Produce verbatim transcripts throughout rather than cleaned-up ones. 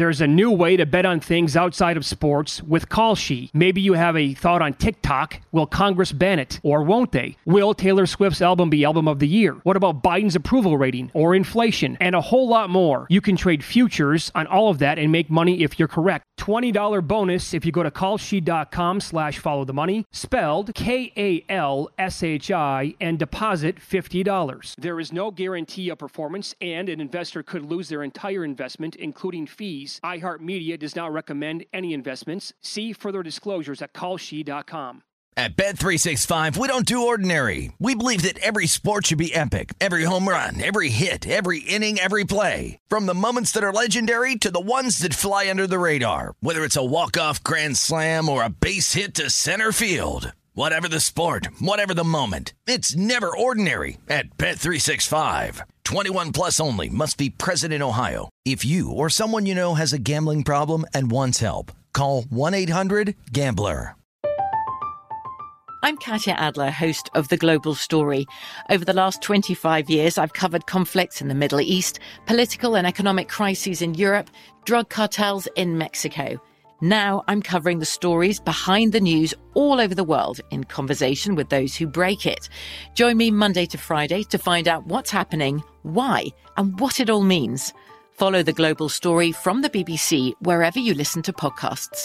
There's a new way to bet on things outside of sports with Kalshi. Maybe you have a thought on TikTok. Will Congress ban it? Or won't they? Will Taylor Swift's album be Album of the Year? What about Biden's approval rating? Or inflation? And a whole lot more. You can trade futures on all of that and make money if you're correct. twenty dollars bonus if you go to kalshi.com slash follow the money, spelled K A L S H I, and deposit fifty dollars. There is no guarantee of performance, and an investor could lose their entire investment, including fees. iHeartMedia does not recommend any investments. See further disclosures at kalshi dot com. At Bet three sixty-five, we don't do ordinary. We believe that every sport should be epic. Every home run, every hit, every inning, every play. From the moments that are legendary to the ones that fly under the radar. Whether it's a walk-off grand slam or a base hit to center field. Whatever the sport, whatever the moment, it's never ordinary at Bet three sixty-five. twenty-one plus only. Must be present in Ohio. If you or someone you know has a gambling problem and wants help, call one eight hundred gambler. I'm Katya Adler, host of The Global Story. Over the last twenty-five years, I've covered conflicts in the Middle East, political and economic crises in Europe, drug cartels in Mexico. Now I'm covering the stories behind the news all over the world in conversation with those who break it. Join me Monday to Friday to find out what's happening, why, and what it all means. Follow The Global Story from the B B C wherever you listen to podcasts.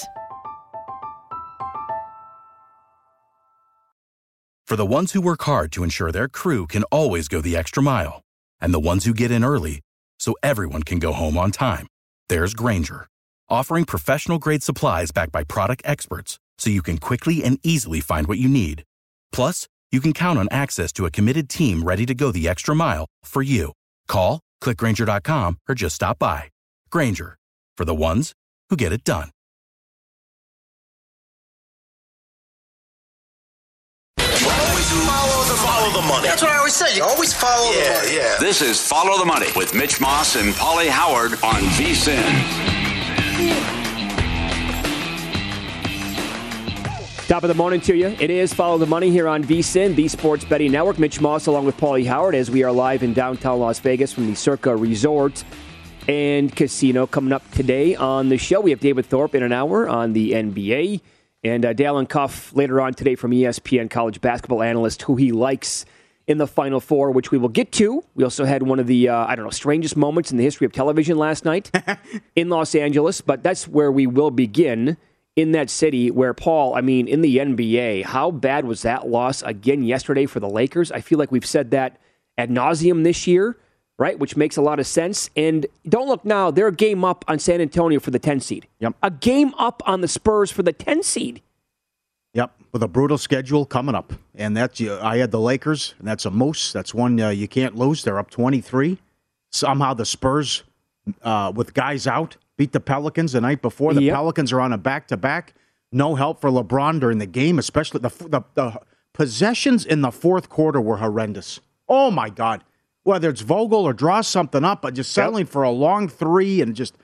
For the ones who work hard to ensure their crew can always go the extra mile, and the ones who get in early so everyone can go home on time, there's Grainger, offering professional-grade supplies backed by product experts so you can quickly and easily find what you need. Plus, you can count on access to a committed team ready to go the extra mile for you. Call, click Grainger dot com, or just stop by. Grainger, for the ones who get it done. Follow the, follow the money. That's what I always say. You always follow yeah, the money. Yeah. This is Follow the Money with Mitch Moss and Paulie Howard on V S I N. Top of the morning to you. It is Follow the Money here on V S I N, the Sports Betting Network. Mitch Moss along with Paulie Howard as we are live in downtown Las Vegas from the Circa Resort and Casino. Coming up today on the show, we have David Thorpe in an hour on the N B A. And uh, Dallin Cuff later on today from E S P N college basketball analyst who he likes in the Final Four, which we will get to. We also had one of the, uh, I don't know, strangest moments in the history of television last night in Los Angeles. But that's where we will begin, in that city where, Paul, I mean, in the N B A, how bad was that loss again yesterday for the Lakers? I feel like we've said that ad nauseum this year, right, which makes a lot of sense. And don't look now, they're a game up on San Antonio for the ten seed. Yep. A game up on the Spurs for the ten seed. Yep, with a brutal schedule coming up. And that's, I had the Lakers, and that's a moose. That's one uh, you can't lose. They're up twenty-three. Somehow the Spurs, uh, with guys out, beat the Pelicans the night before. The yep. Pelicans are on a back-to-back. No help for LeBron during the game, especially the, the, the possessions in the fourth quarter were horrendous. Oh, my God. Whether it's Vogel or draw something up, but just settling yep. for a long three and just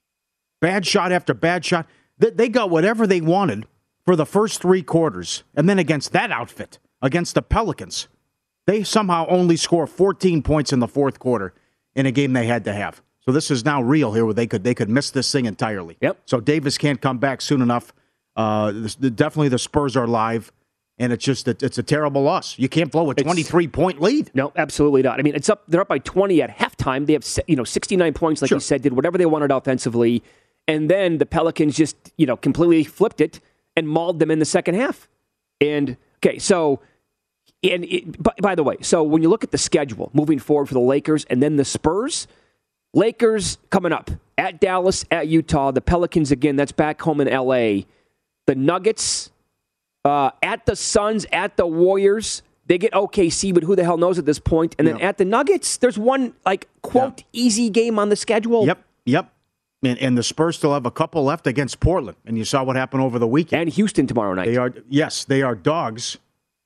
bad shot after bad shot. They, they got whatever they wanted for the first three quarters. And then against that outfit, against the Pelicans, they somehow only score fourteen points in the fourth quarter in a game they had to have. So this is now real here where they could they could miss this thing entirely. Yep. So Davis can't come back soon enough. Uh, this, the, definitely the Spurs are live. And it's just, it's a terrible loss. You can't blow a twenty-three point lead. No, absolutely not. I mean, it's up. They're up by twenty at halftime. They have, you know, sixty-nine points, like sure. you said, did whatever they wanted offensively. And then the Pelicans just, you know, completely flipped it and mauled them in the second half. And, okay, so, and it, by, by the way, so when you look at the schedule moving forward for the Lakers and then the Spurs, Lakers coming up at Dallas, at Utah, the Pelicans again, that's back home in L A. The Nuggets, Uh, at the Suns, at the Warriors, they get O K C, but who the hell knows at this point? And then yeah. at the Nuggets, there's one, like, quote, yeah. easy game on the schedule. Yep, yep. And, and the Spurs still have a couple left against Portland. And you saw what happened over the weekend. And Houston tomorrow night. They are, yes, they are dogs.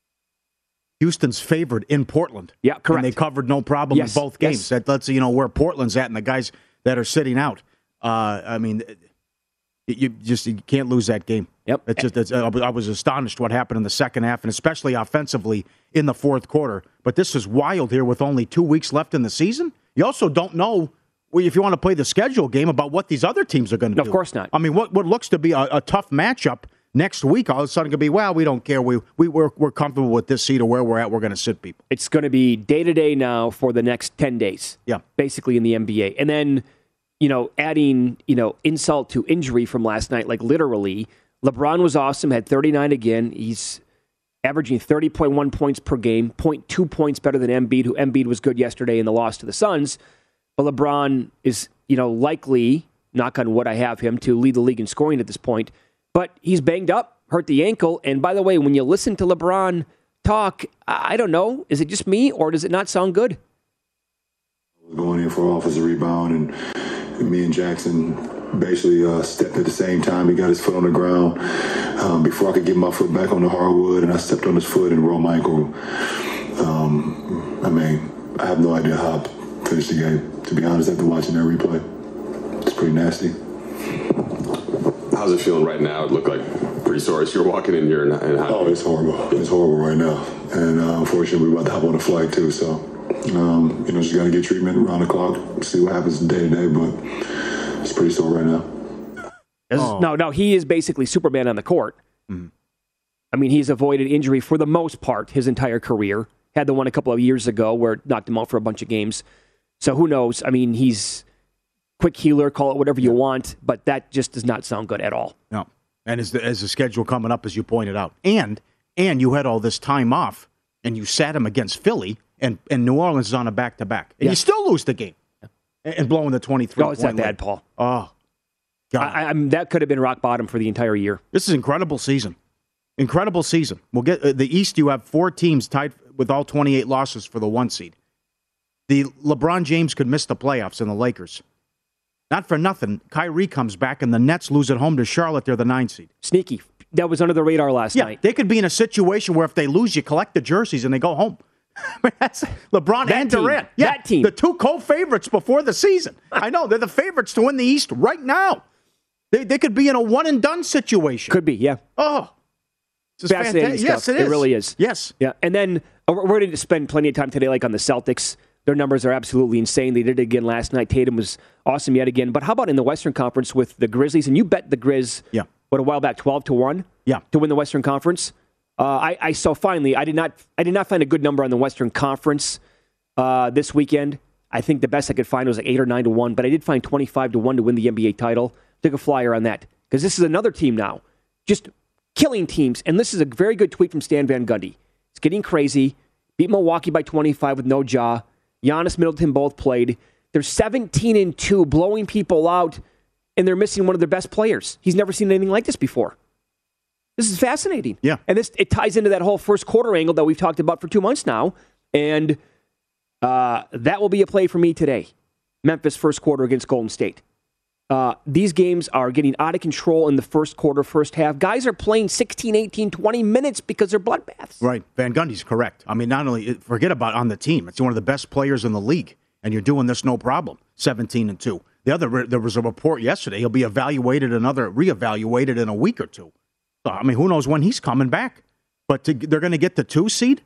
Houston's favored in Portland. Yeah, correct. And they covered no problem yes. in both games. Yes. That lets you know where Portland's at and the guys that are sitting out. Uh, I mean, you just you can't lose that game. Yep. It's just, it's, I was astonished what happened in the second half, and especially offensively in the fourth quarter. But this is wild here with only two weeks left in the season. You also don't know well, if you want to play the schedule game about what these other teams are going to no, do. Of course not. I mean, what, what looks to be a, a tough matchup next week, all of a sudden going to be, well, we don't care. We, we, we're, we're comfortable with this seed or where we're at. We're going to sit people. It's going to be day-to-day now for the next ten days. Yeah. Basically in the N B A. And then, you know, adding, you know, insult to injury from last night, like literally, LeBron was awesome, had thirty-nine again. He's averaging thirty point one points per game, zero point two points better than Embiid, who Embiid was good yesterday in the loss to the Suns. But LeBron is, you know, likely, knock on wood, I have him, to lead the league in scoring at this point. But he's banged up, hurt the ankle. And by the way, when you listen to LeBron talk, I don't know, is it just me or does it not sound good? Going in for offensive rebound, and, and me and Jackson basically uh, stepped at the same time. He got his foot on the ground um, before I could get my foot back on the hardwood, and I stepped on his foot and rolled my ankle. Um, I mean, I have no idea how I finished the game. To be honest, after watching that replay, it's pretty nasty. How's it feeling right now? It looked like pretty sore. So you're walking in here and, and oh, it's horrible. It's horrible right now. And uh, unfortunately, we're about to hop on a flight too. So, um, you know, just got to get treatment around the clock, see what happens day to day. But it's pretty sore right now. Oh. No, no, he is basically Superman on the court. Mm-hmm. I mean, he's avoided injury for the most part his entire career. Had the one a couple of years ago where it knocked him out for a bunch of games. So who knows? I mean, he's quick healer, call it whatever you want, but that just does not sound good at all. No. And as the, as the schedule coming up, as you pointed out, and and you had all this time off, and you sat him against Philly, and, and New Orleans is on a back-to-back. And yeah. you still lose the game. Yeah. And blowing the twenty-three point lead. Oh, it's that bad, Paul. Oh, God. I, I, that could have been rock bottom for the entire year. This is an incredible season. Incredible season. We'll get uh, the East, you have four teams tied with all twenty-eight losses for the one seed. The LeBron James could miss the playoffs, and the Lakers. Not for nothing, Kyrie comes back, and the Nets lose at home to Charlotte. They're the nine seed. Sneaky. That was under the radar last yeah, night. They could be in a situation where if they lose, you collect the jerseys and they go home. That's LeBron that and team. Durant. Yeah, that team. The two co-favorites before the season. I know, they're the favorites to win the East right now. They they could be in a one-and-done situation. Could be, yeah. Oh. This is fascinating stuff. Yes, it is. It really is. Yes. Yeah, and then we're going to spend plenty of time today like on the Celtics. Their numbers are absolutely insane. They did it again last night. Tatum was awesome yet again. But how about in the Western Conference with the Grizzlies? And you bet the Grizz, yeah. what, a while back, twelve to one yeah. to win the Western Conference. Uh, I, I saw finally, I did not I did not find a good number on the Western Conference uh, this weekend. I think the best I could find was like eight or nine to one, but I did find twenty-five to one to win the N B A title. Took a flyer on that because this is another team now. Just killing teams. And this is a very good tweet from Stan Van Gundy. It's getting crazy. Beat Milwaukee by twenty-five with no jaw. Giannis, Middleton both played. They're seventeen and two, blowing people out, and they're missing one of their best players. He's never seen anything like this before. This is fascinating. Yeah. And this it ties into that whole first quarter angle that we've talked about for two months now. And uh, that will be a play for me today. Memphis first quarter against Golden State. Uh, these games are getting out of control in the first quarter, first half. Guys are playing sixteen, eighteen, twenty minutes because they're bloodbaths. Right. Van Gundy's correct. I mean, not only, forget about on the team. It's one of the best players in the league, and you're doing this no problem. seventeen and two. The other, there was a report yesterday. He'll be evaluated another, reevaluated in a week or two. So, I mean, who knows when he's coming back? But to, they're going to get the two seed?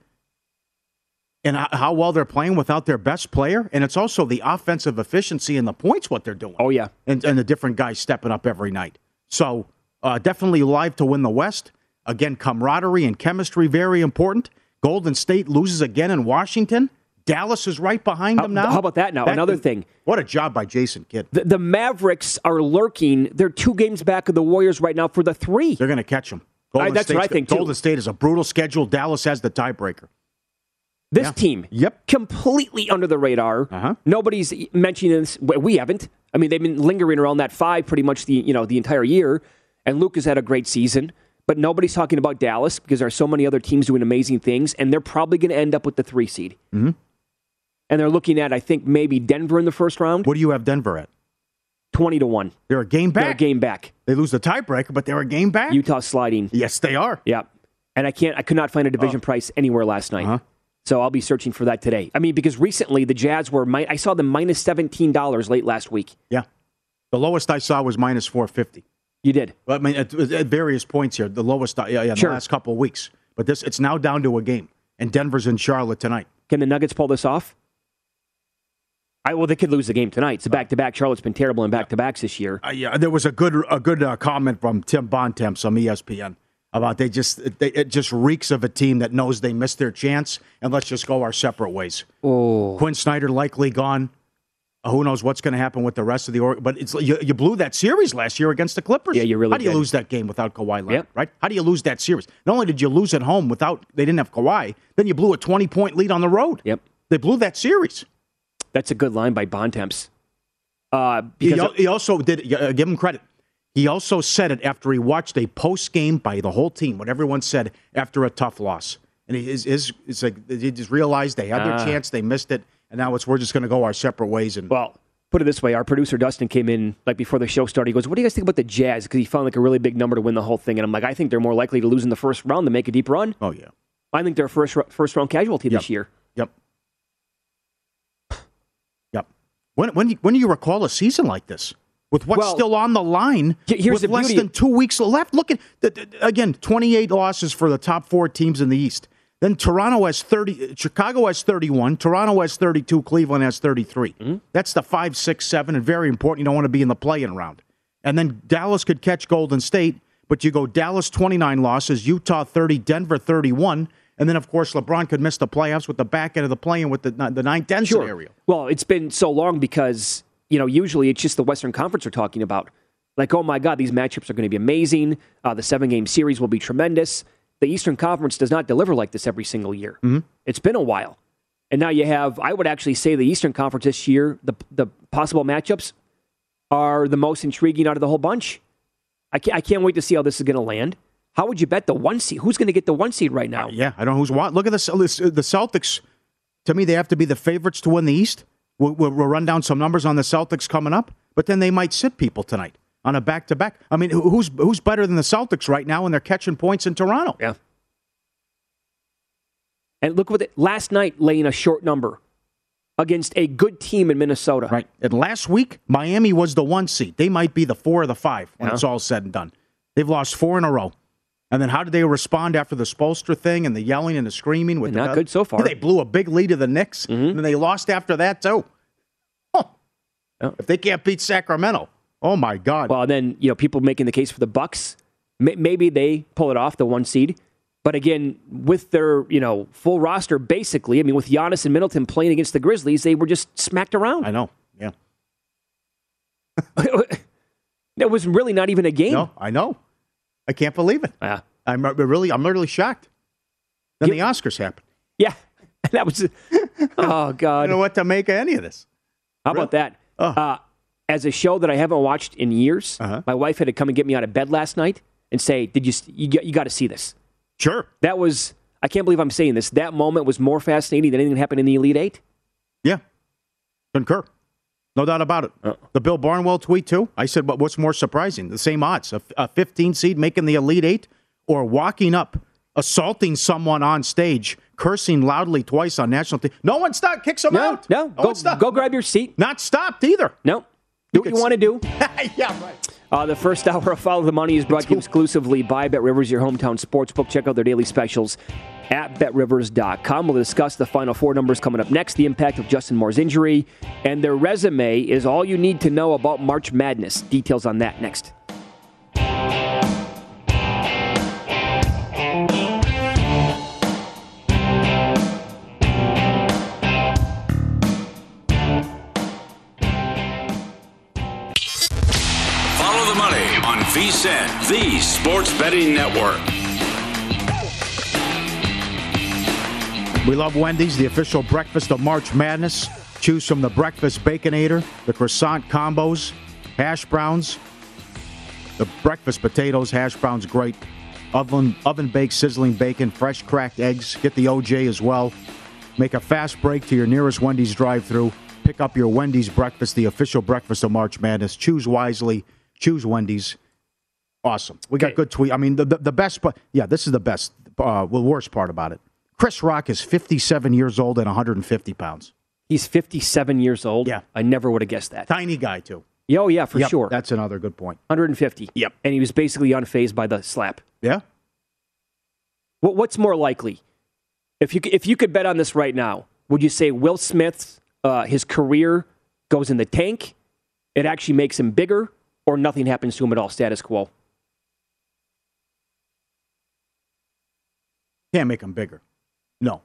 And how well they're playing without their best player. And it's also the offensive efficiency and the points, what they're doing. Oh, yeah. And, and the different guys stepping up every night. So uh, definitely live to win the West. Again, camaraderie and chemistry, very important. Golden State loses again in Washington. Dallas is right behind them now. How about that now? That, Another thing. What a job by Jason Kidd. The, the Mavericks are lurking. They're two games back of the Warriors right now for the three. They're going to catch them. Golden I, that's State's, what I think, too. Golden State is a brutal schedule. Dallas has the tiebreaker. This yeah. team, yep, completely under the radar. Uh-huh. Nobody's mentioning this. We haven't. I mean, they've been lingering around that five pretty much the you know the entire year. And Luke has had a great season, but nobody's talking about Dallas because there are so many other teams doing amazing things, and they're probably going to end up with the three seed. Mm-hmm. And they're looking at, I think, maybe Denver in the first round. What do you have Denver at? Twenty to one. They're a game back. They're a game back. They lose the tiebreaker, but they're a game back. Utah sliding. Yes, they are. Yeah, and I can't. I could not find a division oh. price anywhere last night. Uh-huh. So I'll be searching for that today. I mean, because recently the Jazz were, mi- I saw them minus seventeen dollars late last week. Yeah. The lowest I saw was minus four fifty. You did? I mean, at, at various points here, the lowest yeah, yeah, in sure. the last couple of weeks. But this, it's now down to a game. And Denver's in Charlotte tonight. Can the Nuggets pull this off? I, well, they could lose the game tonight. It's a back-to-back. Charlotte's been terrible in back-to-backs this year. Uh, yeah, there was a good a good uh, comment from Tim Bontemps on E S P N about they just they, it just reeks of a team that knows they missed their chance and let's just go our separate ways. Oh, Quinn Snyder likely gone. Uh, who knows what's going to happen with the rest of the org? But it's you, you blew that series last year against the Clippers. Yeah, you really How do you did. lose that game without Kawhi Leonard? Yep. Right? How do you lose that series? Not only did you lose at home without they didn't have Kawhi, then you blew a twenty-point lead on the road. Yep. They blew that series. That's a good line by Bontemps. Uh, He, because al- he also did, uh, give him credit. He also said it after he watched a post game by the whole team, what everyone said after a tough loss. And he is, is it's like he just realized they had their Ah. chance, they missed it, and now it's we're just going to go our separate ways. And well, put it this way: our producer Dustin came in like before the show started. He goes, "What do you guys think about the Jazz?" Because he found like a really big number to win the whole thing, and I'm like, I think they're more likely to lose in the first round than make a deep run. oh yeah, I think they're a first first round casualty Yep. this year. yep, yep. When when do you- when do you recall a season like this? With what's Well, still on the line, he- here's with the less beauty- than two weeks left. Look at the, the- again, twenty-eight losses for the top four teams in the East. Then Toronto has thirty, Chicago has thirty-one, Toronto has thirty-two, Cleveland has thirty-three. Mm-hmm. That's the five, six, seven, and very important. You don't want to be in the play-in round. And then Dallas could catch Golden State, but you go Dallas twenty-nine losses, Utah thirty, Denver thirty-one, and then of course LeBron could miss the playoffs with the back end of the play-in with the the nine ten Sure. scenario. Well, it's been so long because, you know, usually it's just the Western Conference we're talking about. Like, oh my God, these matchups are going to be amazing. Uh, the seven-game series will be tremendous. The Eastern Conference does not deliver like this every single year. Mm-hmm. It's been a while. And now you have, I would actually say the Eastern Conference this year, the the possible matchups are the most intriguing out of the whole bunch. I can't, I can't wait to see how this is going to land. How would you bet the one seed? Who's going to get the one seed right now? Yeah, I don't know who's what. Look at the the Celtics. To me, they have to be the favorites to win the East. We'll, we'll, we'll run down some numbers on the Celtics coming up, but then they might sit people tonight on a back-to-back. I mean, who- who's who's better than the Celtics right now, and they're catching points in Toronto? Yeah. And look what it, last night laying a short number against a good team in Minnesota. Right. And last week, Miami was the one seed. They might be the four or the five when Yeah. it's all said and done. They've lost four in a row. And then how did they respond after the Spoelstra thing and the yelling and the screaming? With Not the, good so far. They blew a big lead to the Knicks, Mm-hmm. and then they lost after that, too. Huh. Yeah. If they can't beat Sacramento, oh, my God. Well, then, you know, people making the case for the Bucks. May- Maybe they pull it off, the one seed. But again, with their, you know, full roster, basically, I mean, with Giannis and Middleton playing against the Grizzlies, they were just smacked around. I know, yeah. It was really not even a game. No, I know. I can't believe it. Yeah. I'm really, I'm literally shocked. Then Yeah. the Oscars happened. Yeah. That was, oh, I God. don't know what to make of any of this. How about that? Oh. Uh, as a show that I haven't watched in years, Uh-huh. my wife had to come and get me out of bed last night and say, "Did you? You, got- you got to see this." Sure. That was. I can't believe I'm saying this. That moment was more fascinating than anything that happened in the Elite Eight. Yeah. Concur. No doubt about it. Uh. The Bill Barnwell tweet, too. I said, but what's more surprising? The same odds. A, a fifteen seed making the Elite Eight or walking up, assaulting someone on stage, cursing loudly twice on national T V. No one stopped. Kicks him No, out. no. No Go, one stopped. go grab your seat. Not stopped either. No. Do what could you want to do. Yeah, right. Uh, the first hour of Follow the Money is brought to you exclusively by BetRivers, your hometown sportsbook. Check out their daily specials at bet rivers dot com. We'll discuss the Final Four numbers coming up next, the impact of Justin Moore's injury, and their resume is all you need to know about March Madness. Details on that next. Follow the money on V S I N, the Sports Betting Network. We love Wendy's, the official breakfast of March Madness. Choose from the breakfast Baconator, the croissant combos, hash browns, the breakfast potatoes, hash browns, great. Oven, oven baked sizzling bacon, fresh cracked eggs. Get the O J as well. Make a fast break to your nearest Wendy's drive-thru. Pick up your Wendy's breakfast, the official breakfast of March Madness. Choose wisely. Choose Wendy's. Awesome. We got Okay. good tweet. I mean, the, the, the best part. Yeah, this is the best. Uh, the worst part about it. Chris Rock is fifty-seven years old and one hundred fifty pounds. He's fifty-seven years old. Yeah. I never would have guessed that. Tiny guy, too. Oh, yeah, for Yep, sure. That's another good point. one hundred fifty. Yep. And he was basically unfazed by the slap. Yeah? What, what's more likely? If you, c- if you could bet on this right now, would you say Will Smith's, uh, his career goes in the tank, it actually makes him bigger, or nothing happens to him at all, status quo? Can't make him bigger. No.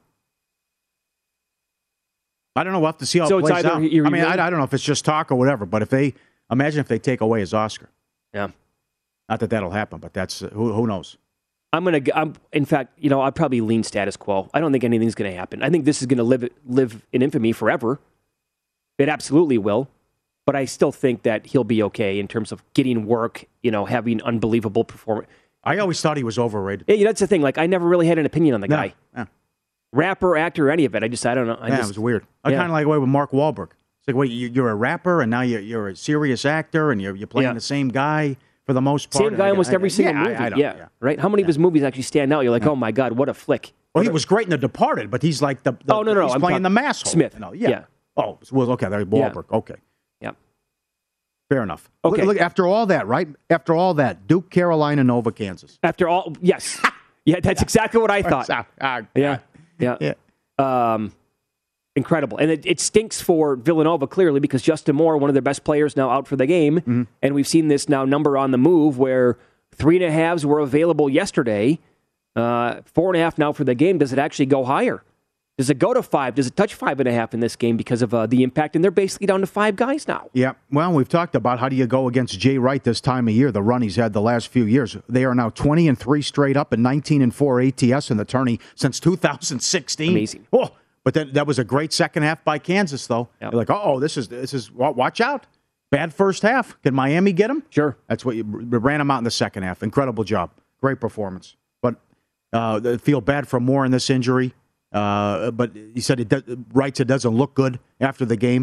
I don't know. We'll have to see how so it plays it's either out. You're, I mean, you're, I, I don't know if it's just talk or whatever, but if they, imagine if they take away his Oscar. Yeah. Not that that'll happen, but that's, uh, who, who knows? I'm going to, I'm, in fact, you know, I'd probably lean status quo. I don't think anything's going to happen. I think this is going to live live in infamy forever. It absolutely will. But I still think that he'll be okay in terms of getting work, you know, having unbelievable performance. I always thought he was overrated. Yeah, that's the thing. Like, I never really had an opinion on the No, guy. yeah. Rapper, actor, any of it. I just, I don't know. I yeah, just, it was weird. I yeah. kind of like the way with Mark Wahlberg. It's like, wait, you, you're a rapper and now you're, you're a serious actor and you're, you're playing Yeah. the same guy for the most part. Same guy I, almost I, every I, single yeah, movie. I, I don't, yeah. yeah. Right? How many of his movies actually stand out? You're like, Yeah. oh my God, what a flick. Well, What he a- was great in The Departed, but he's like the, the Oh, no, no, he's I'm playing talking- the mass hole. Smith. You know? Yeah. Yeah. Oh, well, okay, there's Wahlberg. Okay. Yeah. Fair enough. Okay. Look, look, after all that, right? After all that, Duke, Carolina, Nova, Kansas. After all, yes. Yeah, that's exactly what I thought. Uh, Yeah. Yeah. yeah. Um, incredible. And it, it stinks for Villanova, clearly, because Justin Moore, one of their best players, now out for the game. Mm-hmm. And we've seen this now number on the move where three and a halves were available yesterday. Uh, four and a half now for the game. Does it actually go higher? Does it go to five? Does it touch five and a half in this game because of uh, the impact? And they're basically down to five guys now. Yeah. Well, we've talked about how do you go against Jay Wright this time of year, the run he's had the last few years. They are now twenty and three straight up and nineteen and four A T S in the tourney since two thousand sixteen. Amazing. Oh, but then that was a great second half by Kansas, though. Yep. You're like, oh, this is, this is, watch out. Bad first half. Can Miami get him? Sure. That's what you ran him out in the second half. Incredible job. Great performance. But uh, I feel bad for Moore in this injury. Uh, but he said it does, writes it doesn't look good after the game.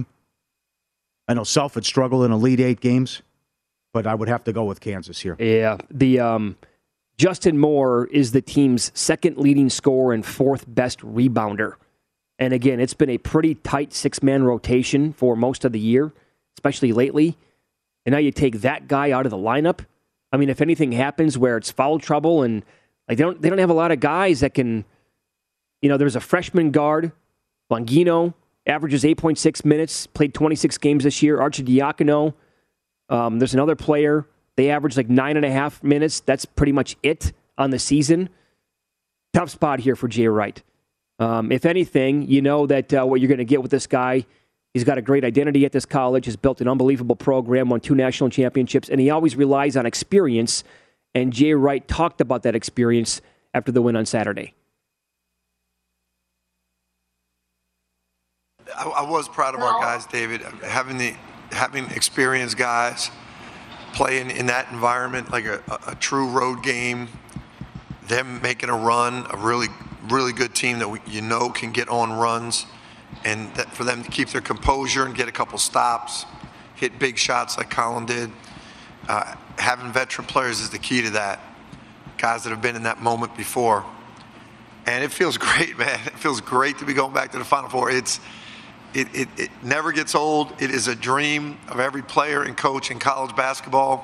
I know Self had struggled in Elite Eight games, but I would have to go with Kansas here. Yeah. The um, Justin Moore is the team's second leading scorer and fourth best rebounder. And again, it's been a pretty tight six-man rotation for most of the year, especially lately. And now you take that guy out of the lineup. I mean, if anything happens where it's foul trouble and like they don't they don't have a lot of guys that can, you know, there's a freshman guard, Longino, averages eight point six minutes, played twenty-six games this year. Arcidiacono, um, there's another player. They average like nine and a half minutes. That's pretty much it on the season. Tough spot here for Jay Wright. Um, if anything, you know that uh, what you're going to get with this guy. He's got a great identity at this college, has built an unbelievable program, won two national championships, and he always relies on experience. And Jay Wright talked about that experience after the win on Saturday. I, I was proud of our guys, David, having the having experienced guys playing in that environment, like a, a, a true road game. Them making a run, a really, really good team that we, you know can get on runs, and that for them to keep their composure and get a couple stops, hit big shots like Colin did. Uh, having veteran players is the key to that. Guys that have been in that moment before. And it feels great, man. It feels great to be going back to the Final Four. It's it, it, it never gets old. It is a dream of every player and coach in college basketball.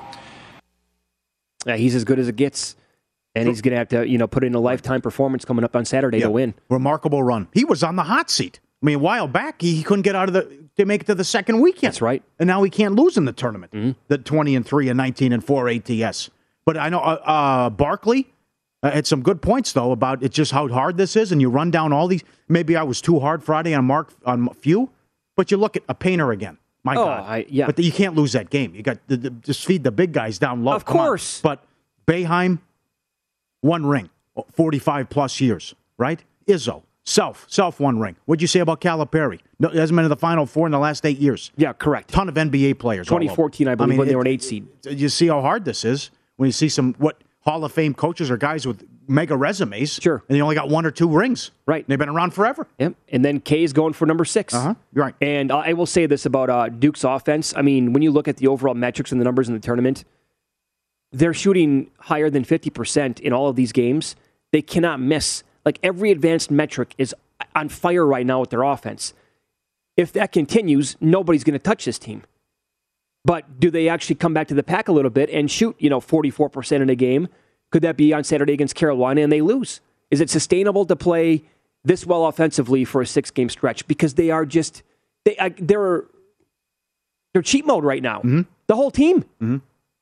Yeah, he's as good as it gets. And he's going to have to, you know, put in a lifetime performance coming up on Saturday Yeah. to win. Remarkable run. He was on the hot seat. I mean, a while back, he, he couldn't get out of the to make it to the second weekend. That's right. And now he can't lose in the tournament. Mm-hmm. The twenty and three and nineteen and four A T S. But I know uh, uh, Barkley uh, had some good points though about it, just how hard this is, and you run down all these. Maybe I was too hard Friday on Mark on Few, but you look at a Painter again. My Oh, God, I- yeah. But you can't lose that game. You got the, the, just feed the big guys down low. Of Come on. course. But Boeheim, one ring, forty-five plus years, right? Izzo, Self, Self one ring. What'd you say about Calipari? No, he hasn't been in the Final Four in the last eight years. Yeah, correct. Ton of N B A players. all over. twenty fourteen, I believe, mean, when they it- were an eight seed. You see how hard this is when you see some what Hall of Fame coaches are guys with mega resumes. Sure. And they only got one or two rings. Right. They've been around forever. Yep. And then K is going for number six. Uh-huh. You're right. And I will say this about uh, Duke's offense. I mean, when you look at the overall metrics and the numbers in the tournament, they're shooting higher than fifty percent in all of these games. They cannot miss. Like, every advanced metric is on fire right now with their offense. If that continues, nobody's going to touch this team. But do they actually come back to the pack a little bit and shoot, you know, forty-four percent in a game? Could that be on Saturday against Carolina and they lose? Is it sustainable to play this well offensively for a six-game stretch? Because they are just, they, I, they're, They're cheat mode right now. Mm-hmm. The whole team. Mm-hmm.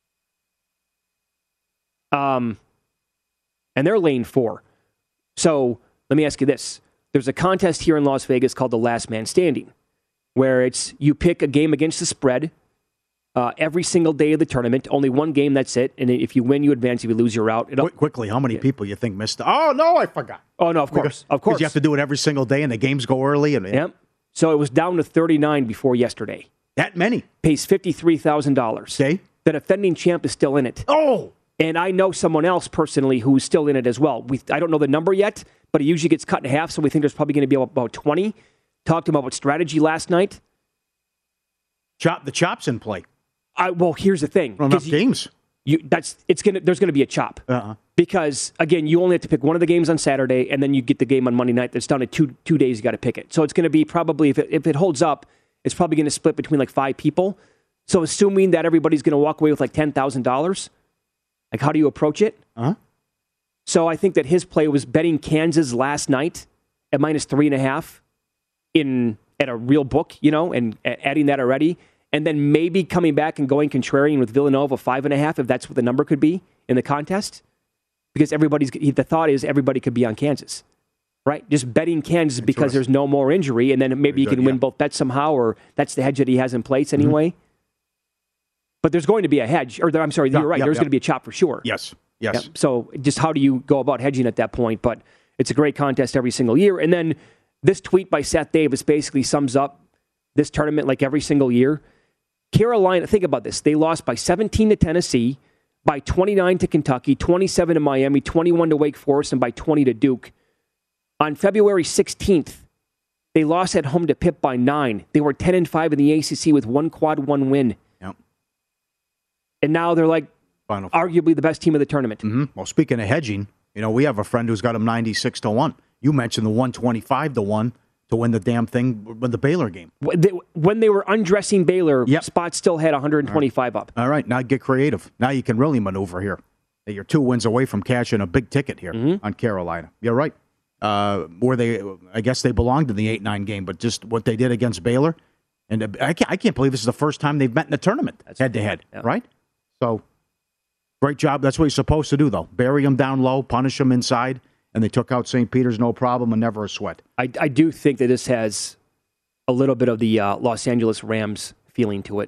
Um, and they're lane four. So let me ask you this. There's a contest here in Las Vegas called the Last Man Standing, where it's you pick a game against the spread uh, every single day of the tournament. Only one game, that's it. And if you win, you advance. If you lose, you're out. It'll, Qu- quickly, how many people you think missed? Oh, no, I forgot. Oh, no, of course. Because, of course. Because you have to do it every single day, and the games go early. And, Yep. So it was down to thirty-nine before yesterday. That many? Pays fifty-three thousand dollars. Okay. The defending champ is still in it. Oh! And I know someone else personally who's still in it as well. We I don't know the number yet, but it usually gets cut in half, so we think there's probably going to be about twenty. Talked to him about strategy last night. Chop the chops in play. I, well, here's the thing. Well, enough you, games. You, that's it's gonna. There's going to be a chop. Uh-uh. Because, again, you only have to pick one of the games on Saturday, and then you get the game on Monday night. That's down to two two days you got to pick it. So it's going to be probably, if it, if it holds up, it's probably going to split between like five people. So assuming that everybody's going to walk away with like ten thousand dollars, like how do you approach it? Uh-huh. So I think that his play was betting Kansas last night at minus three and a half in at a real book, you know, and adding that already. And then maybe coming back and going contrarian with Villanova five and a half, if that's what the number could be in the contest. Because everybody's, the thought is everybody could be on Kansas, right? Just betting Kansas that's because right. There's no more injury, and then maybe you can good, win yeah. both bets somehow, or that's the hedge that he has in place anyway. Mm-hmm. But there's going to be a hedge, or I'm sorry, yeah, you're right. Yeah, there's yeah. going to be a chop for sure. Yes, yes. Yeah. So just how do you go about hedging at that point? But it's a great contest every single year. And then this tweet by Seth Davis basically sums up this tournament like every single year. Carolina, think about this. They lost by seventeen to Tennessee, by twenty-nine to Kentucky, twenty-seven to Miami, twenty-one to Wake Forest, and by twenty to Duke. On February sixteenth, they lost at home to Pitt by nine. They were ten and five in the A C C with one quad one win. Yep. And now they're like Final arguably the best team of the tournament. Mm-hmm. Well, speaking of hedging, you know, we have a friend who's got him ninety-six to one. You mentioned the one twenty-five to one to win the damn thing with the Baylor game. When they were undressing Baylor, yep. Spot still had one twenty-five All right. up. All right, now get creative. Now you can really maneuver here. You're two wins away from cashing a big ticket here mm-hmm. on Carolina. You're right. Uh, where they, I guess they belonged in the eight nine game, but just what they did against Baylor. And I can't, I can't believe this is the first time they've met in the tournament, head-to-head, yeah. right? So, great job. That's what you're supposed to do, though. Bury them down low, punish them inside, and they took out Saint Peter's, no problem, and never a sweat. I, I do think that this has a little bit of the uh, Los Angeles Rams feeling to it.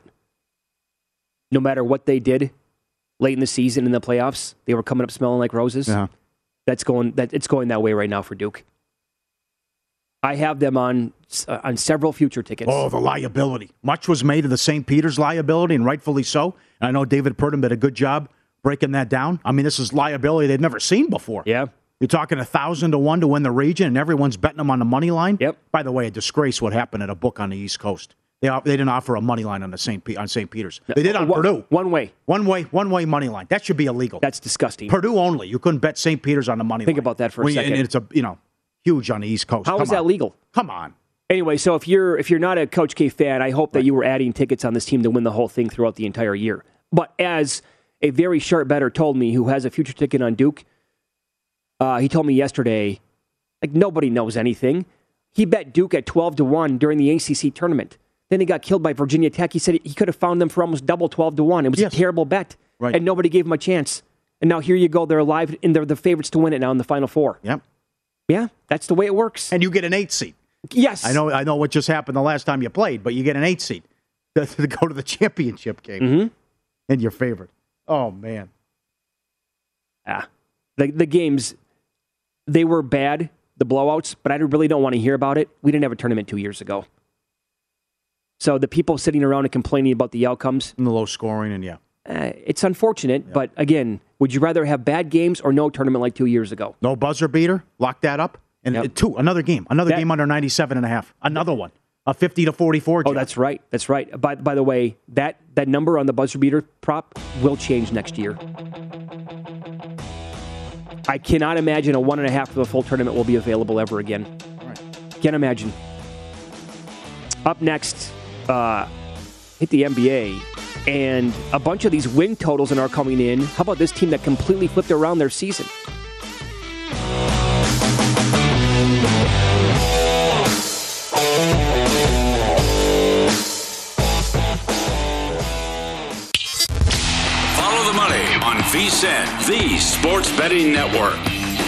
No matter what they did late in the season in the playoffs, they were coming up smelling like roses. Uh-huh. That's going. That it's going that way right now for Duke. I have them on uh, on several future tickets. Oh, the liability. Much was made of the Saint Peter's liability, and rightfully so. And I know David Purdom did a good job breaking that down. I mean, this is liability they've never seen before. Yeah. You're talking a thousand to one to win the region, and everyone's betting them on the money line. Yep. By the way, a disgrace what happened at a book on the East Coast. They they didn't offer a money line on the Saint P- on Saint Peter's. They did on one, Purdue. One way. One way. One way money line. That should be illegal. That's disgusting. Purdue only. You couldn't bet Saint Peter's on the money Think line. Think about that for a when second. You, and it's a you know huge on the East Coast. How Come is that on. legal? Come on. Anyway, so if you're if you're not a Coach K fan, I hope that right. you were adding tickets on this team to win the whole thing throughout the entire year. But as a very sharp bettor told me, who has a future ticket on Duke, uh, he told me yesterday, like nobody knows anything. He bet Duke at twelve to one during the A C C tournament. Then he got killed by Virginia Tech. He said he could have found them for almost double twelve to one. It was yes. a terrible bet, right. and nobody gave him a chance. And now here you go. They're alive, and they're the favorites to win it now in the Final Four. Yep. Yeah, that's the way it works. And you get an eight seed. Yes. I know I know what just happened the last time you played, but you get an eight seed to, to go to the championship game. Mm-hmm. And your favorite. Oh, man. Ah, the, the games, they were bad, the blowouts, but I really don't want to hear about it. We didn't have a tournament two years ago. So the people sitting around and complaining about the outcomes. And the low scoring, and yeah. Uh, it's unfortunate, yeah. but again, would you rather have bad games or no tournament like two years ago? No buzzer beater? Lock that up? And yep. two, another game. Another that, game under ninety-seven and a half. Another one. A fifty to forty-four. Oh, that's right. That's right. By, by the way, that, that number on the buzzer beater prop will change next year. I cannot imagine a one and a half for the full tournament will be available ever again. Right. Can't imagine. Up next, uh, hit the N B A. And a bunch of these win totals are coming in. How about this team that completely flipped around their season? VSiN, the Sports Betting Network.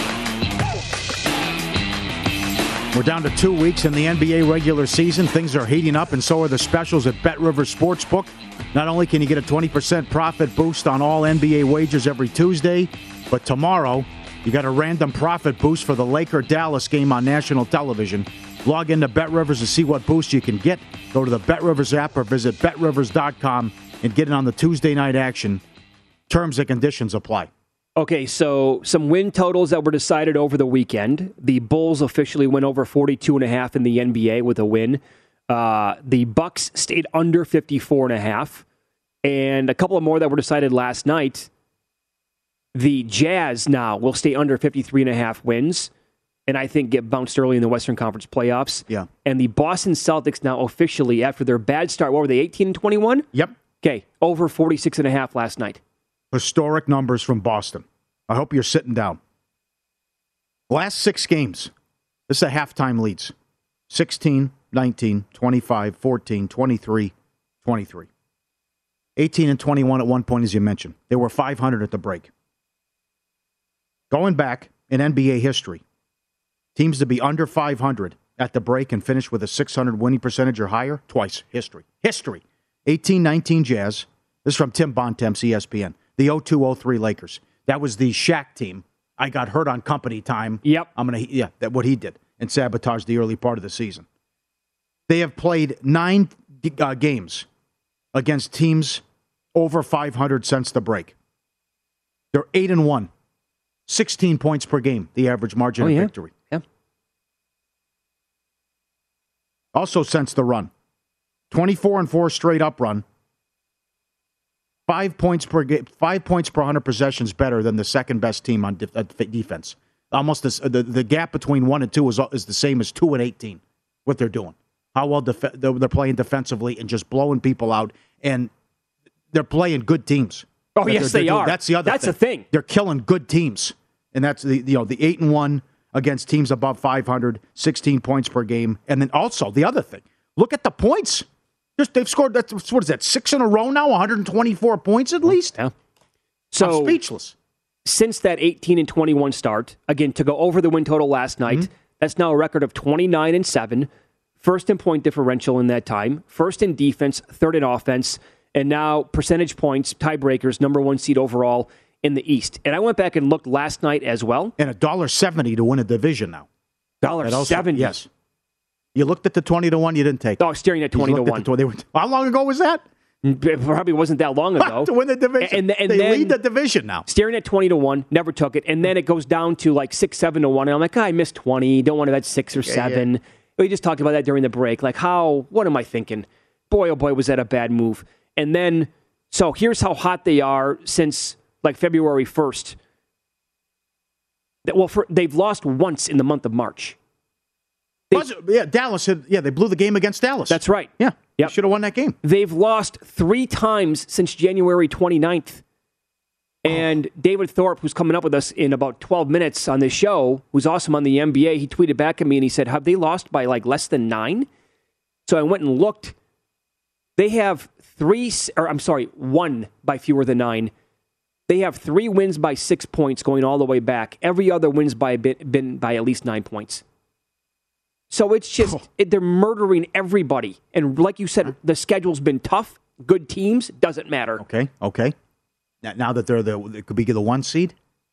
We're down to two weeks in the N B A regular season. Things are heating up, and so are the specials at BetRivers Sportsbook. Not only can you get a twenty percent profit boost on all N B A wagers every Tuesday, but tomorrow you got a random profit boost for the Laker-Dallas game on national television. Log into BetRivers to see what boost you can get. Go to the BetRivers app or visit bet rivers dot com and get in on the Tuesday night action. Terms and conditions apply. Okay, so some win totals that were decided over the weekend. The Bulls officially went over forty-two and a half in the N B A with a win. Uh, the Bucks stayed under fifty-four and a half. And a couple of more that were decided last night. The Jazz now will stay under fifty-three and a half wins, and I think get bounced early in the Western Conference playoffs. Yeah. And the Boston Celtics now officially, after their bad start, what were they, eighteen and twenty-one? Yep. Okay, over forty-six and a half last night. Historic numbers from Boston. I hope you're sitting down. Last six games, this is a halftime leads. sixteen, nineteen, twenty-five, fourteen, twenty-three, twenty-three. eighteen and twenty-one at one point, as you mentioned. They were five hundred at the break. Going back in N B A history, teams to be under five hundred at the break and finish with a six hundred winning percentage or higher, twice. History. History. eighteen nineteen Jazz. This is from Tim Bontemps, E S P N. The oh two oh three Lakers. That was the Shaq team. I got hurt on company time. Yep. I'm gonna yeah, that what he did and sabotaged the early part of the season. They have played nine uh, games against teams over five hundred since the break. They're eight and one, sixteen points per game, the average margin oh, of yeah. victory. Yeah. Also since the run, twenty-four and four straight up run. Five points per game, five points per hundred possessions better than the second best team on def- uh, defense. Almost this, the the gap between one and two is is the same as two and eighteen. What they're doing, how well def- they're playing defensively and just blowing people out, and they're playing good teams. Oh that yes, they're, they they're are. That's the other. That's thing. a thing. They're killing good teams, and that's the you know the eight and one against teams above five hundred, sixteen points per game, and then also the other thing. Look at the points. They've scored, that's, what is that, six in a row now? one hundred twenty-four points at least? Yeah. So, I'm speechless. Since that eighteen and twenty-one start, again, to go over the win total last night, mm-hmm. that's now a record of twenty-nine and seven. First in point differential in that time. First in defense, third in offense, and now percentage points, tiebreakers, number one seed overall in the East. And I went back and looked last night as well. And one dollar seventy to win a division now. one dollar seventy? Yes. You looked at the twenty to one, you didn't take it. Oh, staring at twenty to one. The, they were, how long ago was that? It probably wasn't that long ago. to win the division. And, and, and they then, lead the division now. Staring at twenty to one, never took it. And then it goes down to like six, seven to one. And I'm like, oh, I missed twenty. Don't want to bet six or yeah, seven. Yeah. We just talked about that during the break. Like, how, what am I thinking? Boy, oh boy, was that a bad move. And then, so here's how hot they are since like February first. Well, for, they've lost once in the month of March. They, yeah, Dallas had, yeah, they blew the game against Dallas. That's right. Yeah. Yep. Should have won that game. They've lost three times since January twenty-ninth. And oh. David Thorpe, who's coming up with us in about twelve minutes on this show, who's awesome on the N B A, he tweeted back at me and he said, have they lost by like less than nine? So I went and looked. They have three, or I'm sorry, one by fewer than nine. They have three wins by six points going all the way back. Every other wins by a bit, been by at least nine points. So it's just, oh. it, they're murdering everybody. And like you said, the schedule's been tough. Good teams, doesn't matter. Okay, okay. Now, now that they're the, they could be the one seed,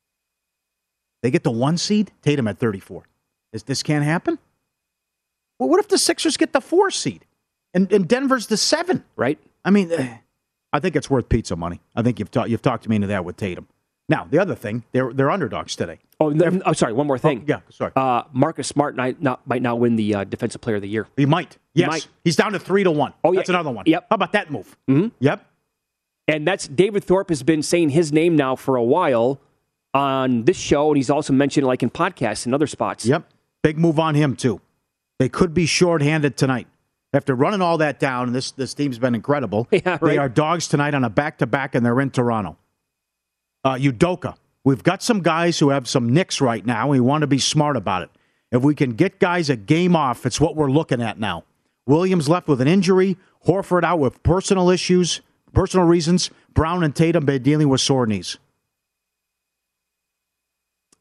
they get the one seed, Tatum at thirty-four. Is this can't happen? Well, what if the Sixers get the four seed? And, and Denver's the seven? Right. I mean, I think it's worth pizza money. I think you've, ta- you've talked me into that with Tatum. Now, the other thing, they're they're underdogs today. Oh, no, oh sorry, one more thing. Oh, yeah, sorry. Uh, Marcus Smart might not, might not win the uh, Defensive Player of the Year. He might. Yes. He might. He's down to three to one. Oh, yeah. That's another one. Yep. How about that move? Mm-hmm. Yep. And that's David Thorpe has been saying his name now for a while on this show, and he's also mentioned it like in podcasts and other spots. Yep. Big move on him, too. They could be shorthanded tonight. After running all that down, and this, this team's been incredible. Yeah, right. They are dogs tonight on a back-to-back, and they're in Toronto. Uh, Udoka. We've got some guys who have some nicks right now, and we want to be smart about it. If we can get guys a game off, it's what we're looking at now. Williams left with an injury. Horford out with personal issues, personal reasons. Brown and Tatum been dealing with sore knees.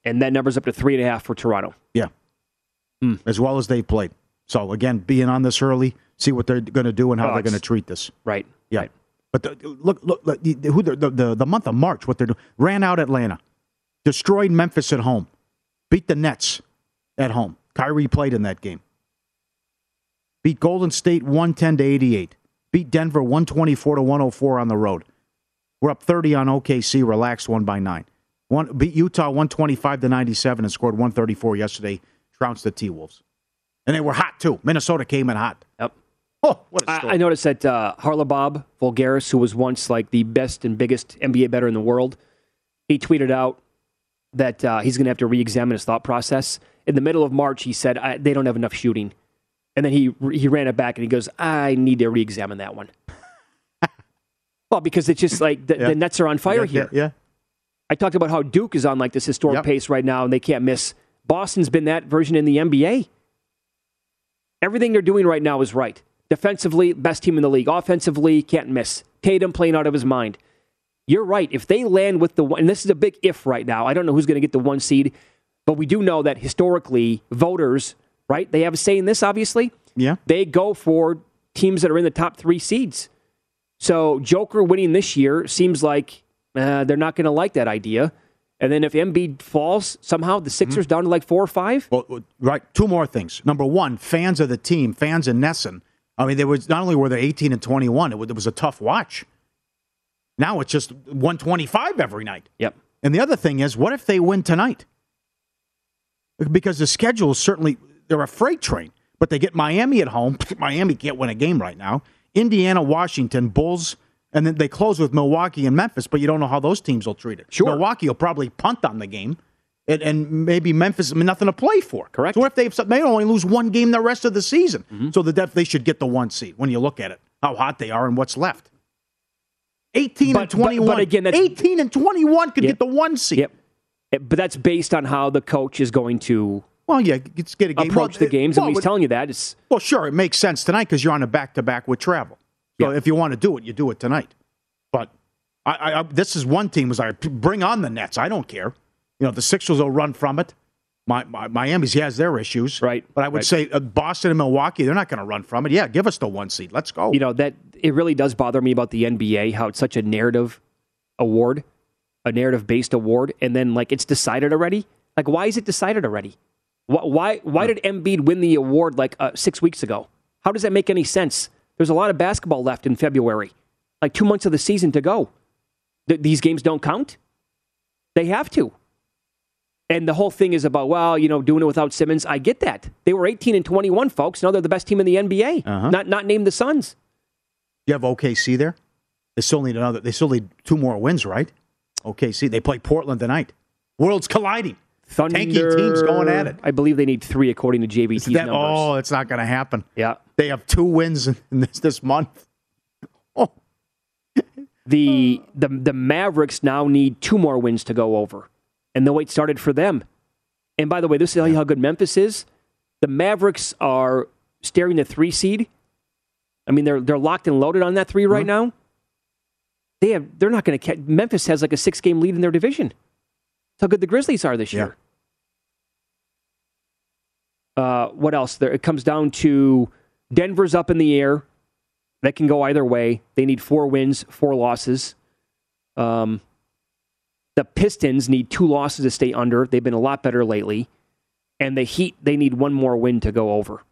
And that number's up to three and a half for Toronto. Yeah. Mm. As well as they've played. So, again, being on this early, see what they're going to do and how oh, they're going to treat this. Right. Yeah. Right. But the, look, look, look the, who the, the, the month of March, what they're doing, ran out Atlanta, destroyed Memphis at home, beat the Nets at home. Kyrie played in that game. Beat Golden State one ten to eighty-eight. Beat Denver one twenty-four to one oh four on the road. We're up thirty on O K C, relaxed one by nine. One, beat Utah one twenty-five to ninety-seven and scored one thirty-four yesterday, trounced the T-Wolves. And they were hot, too. Minnesota came in hot. Yep. Oh, what a I, story. I noticed that uh, Harlabob Vulgaris, who was once like the best and biggest N B A bettor in the world, he tweeted out that uh, he's going to have to re-examine his thought process. In the middle of March, he said, I, they don't have enough shooting. And then he he ran it back and he goes, I need to re-examine that one. Well, because it's just like the, yeah. the Nets are on fire yeah, here. Yeah, yeah. I talked about how Duke is on like this historic yep. pace right now and they can't miss. Boston's been that version in the N B A. Everything they're doing right now is right. Defensively, best team in the league. Offensively, can't miss. Tatum playing out of his mind. You're right. If they land with the one, and this is a big if right now, I don't know who's going to get the one seed, but we do know that historically, voters, right, they have a say in this, obviously. Yeah. They go for teams that are in the top three seeds. So Joker winning this year seems like uh, they're not going to like that idea. And then if Embiid falls, somehow the Sixers mm-hmm. down to like four or five. Well, right. Two more things. Number one, fans of the team, fans in Nesson. I mean, there was not only were they eighteen and twenty-one, it was, it was a tough watch. Now it's just one twenty-five every night. Yep. And the other thing is, what if they win tonight? Because the schedule is certainly, they're a freight train, but they get Miami at home. Miami can't win a game right now. Indiana, Washington, Bulls, and then they close with Milwaukee and Memphis, but you don't know how those teams will treat it. Sure. Milwaukee will probably punt on the game, and, and maybe Memphis, I mean, nothing to play for. Correct. So what if they, have, they only lose one game the rest of the season? Mm-hmm. So the def, they should get the one seed when you look at it, how hot they are and what's left. eighteen but, and twenty-one. But, but again, that's, eighteen and twenty-one could yep. get the one seed. Yep. But that's based on how the coach is going to well, yeah, let's get a game. approach well, the games. well, and he's with, telling you that. It's, well, sure, it makes sense tonight because you're on a back-to-back with travel. So yeah. if you want to do it, you do it tonight. But I, I, I, this is one team was like, bring on the Nets. I don't care. You know, the Sixers will run from it. My, my, Miami's, he has their issues. Right. But I would right. say uh, Boston and Milwaukee, they're not going to run from it. Yeah, give us the one seed. Let's go. You know, that it really does bother me about the N B A, how it's such a narrative award, a narrative-based award, and then, like, it's decided already. Like, why is it decided already? Why why, why did Embiid win the award, like, uh, six weeks ago? How does that make any sense? There's a lot of basketball left in February. Like, two months of the season to go. Th- these games don't count? They have to. And the whole thing is about, well, you know, doing it without Simmons. I get that. They were eighteen and twenty-one, folks. Now they're the best team in the N B A. Uh-huh. Not not named the Suns. You have O K C there? They still need another. They still need two more wins, right? O K C. They play Portland tonight. Worlds colliding. Thunder, Tanky teams going at it. I believe they need three according to J V T's that, numbers. Oh, it's not going to happen. Yeah. They have two wins in this, this month. Oh. The, the the Mavericks now need two more wins to go over. And the wait started for them. And by the way, this is how good Memphis is. The Mavericks are staring the three seed. I mean, they're they're locked and loaded on that three right mm-hmm. now. They have they're not going to catch. Memphis has like a six game lead in their division. That's how good the Grizzlies are this year. Yeah. Uh, what else? There, it comes down to Denver's up in the air. That can go either way. They need four wins, four losses. Um, the Pistons need two losses to stay under. They've been a lot better lately. And the Heat, they need one more win to go over.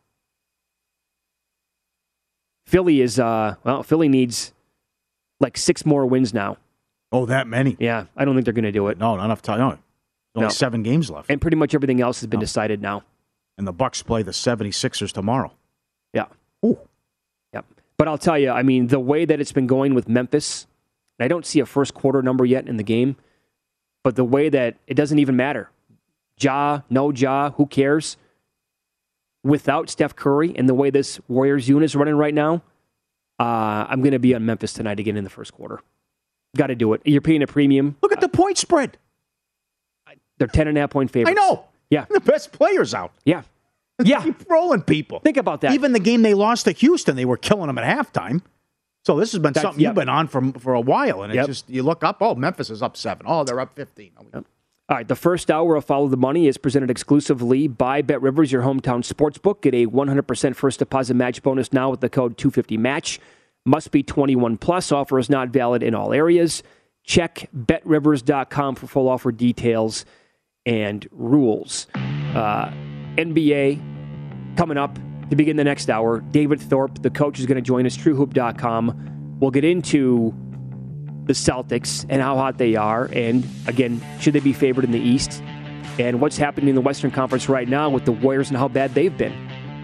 Philly is, uh, well, Philly needs like six more wins now. Oh, that many? Yeah, I don't think they're going to do it. No, not enough time. No. Only no. seven games left. And pretty much everything else has been no. decided now. And the Bucks play the seventy-sixers tomorrow. Yeah. Ooh. Yeah. But I'll tell you, I mean, the way that it's been going with Memphis, I don't see a first quarter number yet in the game, but the way that it doesn't even matter. Ja, no Ja, who cares? Without Steph Curry and the way this Warriors unit is running right now, uh, I'm going to be on Memphis tonight again in the first quarter. Got to do it. You're paying a premium. Look at the point spread. They're ten and a half point favorites. I know. Yeah. The best players out. Yeah. Yeah. Keep rolling people. Think about that. Even the game they lost to Houston, they were killing them at halftime. So this has been That's, something yep. you've been on for, for a while. And it's yep. just, you look up, oh, Memphis is up seven. Oh, they're up fifteen. Oh, yep. All right, the first hour of Follow the Money is presented exclusively by BetRivers, your hometown sportsbook. Get a one hundred percent first deposit match bonus now with the code two fifty match. Must be twenty-one plus. Offer is not valid in all areas. Check bet rivers dot com for full offer details and rules. Uh, N B A coming up to begin the next hour. David Thorpe, the coach, is going to join us, true hoop dot com. We'll get into the Celtics and how hot they are, and again, should they be favored in the East, and what's happening in the Western Conference right now with the Warriors and how bad they've been.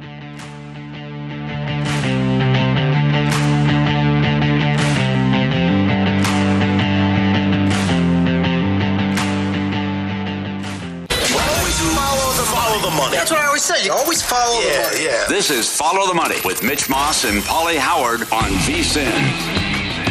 Follow the money. That's what I always say. You always follow yeah, the money. Yeah. This is Follow the Money with Mitch Moss and Paulie Howard on V S I N.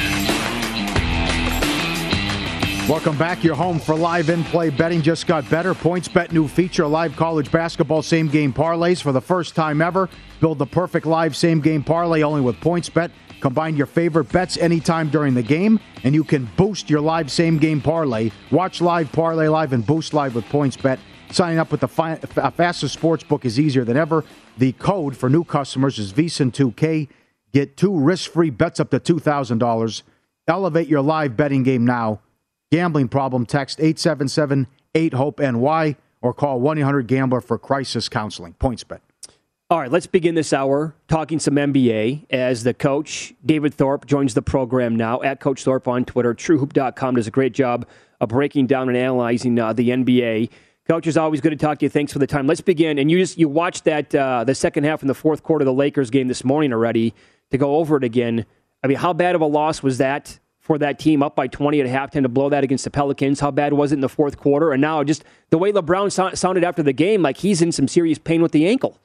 Welcome back. You're home for live in-play betting. Just got better. PointsBet new feature, live college basketball same-game parlays for the first time ever. Build the perfect live same-game parlay only with PointsBet. Combine your favorite bets anytime during the game, and you can boost your live same-game parlay. Watch live, parlay live, and boost live with PointsBet. Signing up with the fi- fastest sports book is easier than ever. The code for new customers is V S I N two K. Get two risk-free bets up to two thousand dollars. Elevate your live betting game now. Gambling problem, text eight seven seven eight hope N Y or call one eight hundred gambler for crisis counseling. PointsBet. All right, let's begin this hour talking some N B A as the coach, David Thorpe, joins the program now at Coach Thorpe on Twitter. true hoop dot com does a great job of breaking down and analyzing uh, the N B A. Coach, is always good to talk to you. Thanks for the time. Let's begin. And you just you watched that uh, the second half in the fourth quarter of the Lakers game this morning already to go over it again. I mean, how bad of a loss was that for that team up by twenty at halftime to blow that against the Pelicans? How bad was it in the fourth quarter? And now just the way LeBron so- sounded after the game, like he's in some serious pain with the ankle.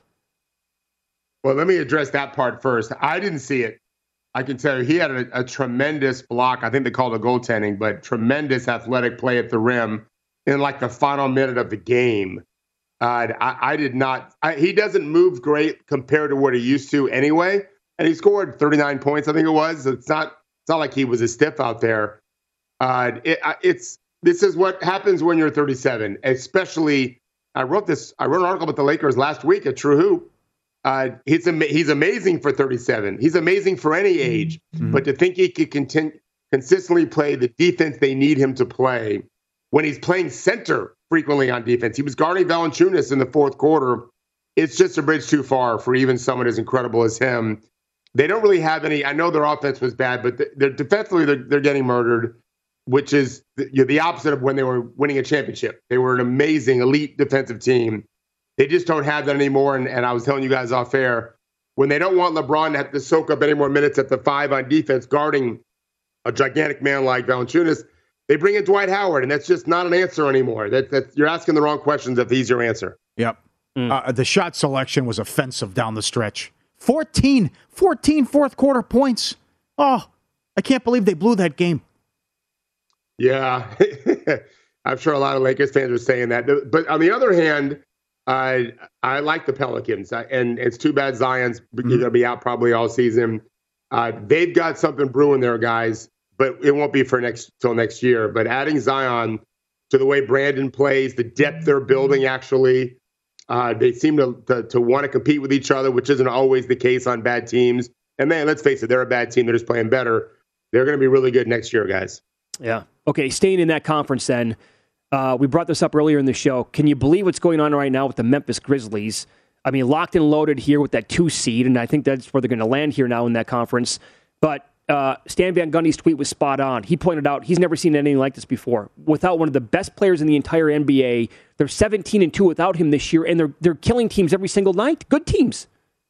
Well, let me address that part first. I didn't see it. I can tell you he had a, a tremendous block. I think they called it goaltending, but tremendous athletic play at the rim in like the final minute of the game. Uh, I, I did not. I, he doesn't move great compared to what he used to anyway. And he scored thirty-nine points, I think it was. It's not. It's not like he was a stiff out there. Uh, it, it's this is what happens when you're thirty-seven. Especially, I wrote this. I wrote an article about the Lakers last week at True Hoop. Uh, he's am- he's amazing for thirty-seven. He's amazing for any age. Mm-hmm. But to think he could continue consistently play the defense they need him to play when he's playing center frequently on defense, he was guarding Valanciunas in the fourth quarter. It's just a bridge too far for even someone as incredible as him. They don't really have any. I know their offense was bad, but they're defensively they're, they're getting murdered, which is the, you know, the opposite of when they were winning a championship. They were an amazing, elite defensive team. They just don't have that anymore. And, and I was telling you guys off air, when they don't want LeBron to have to soak up any more minutes at the five on defense, guarding a gigantic man like Valanciunas, they bring in Dwight Howard, and that's just not an answer anymore. That, that you're asking the wrong questions if he's your answer. Yep. Mm. Uh, the shot selection was offensive down the stretch. fourteen, fourteen fourth quarter points. Oh, I can't believe they blew that game. Yeah, I'm sure a lot of Lakers fans are saying that. But on the other hand, I I like the Pelicans, and it's too bad Zion's mm-hmm. going to be out probably all season. Uh, they've got something brewing there, guys, but it won't be for next till next year. But adding Zion to the way Brandon plays, the depth they're building, actually. Uh, they seem to, to to want to compete with each other, which isn't always the case on bad teams. And man, let's face it, they're a bad team. They're just playing better. They're going to be really good next year, guys. Yeah. Okay, staying in that conference then, uh, we brought this up earlier in the show. Can you believe what's going on right now with the Memphis Grizzlies? I mean, locked and loaded here with that two seed, and I think that's where they're going to land here now in that conference. But uh, Stan Van Gundy's tweet was spot on. He pointed out he's never seen anything like this before. Without one of the best players in the entire N B A, they're seventeen and two without him this year, and they're they're killing teams every single night. Good teams.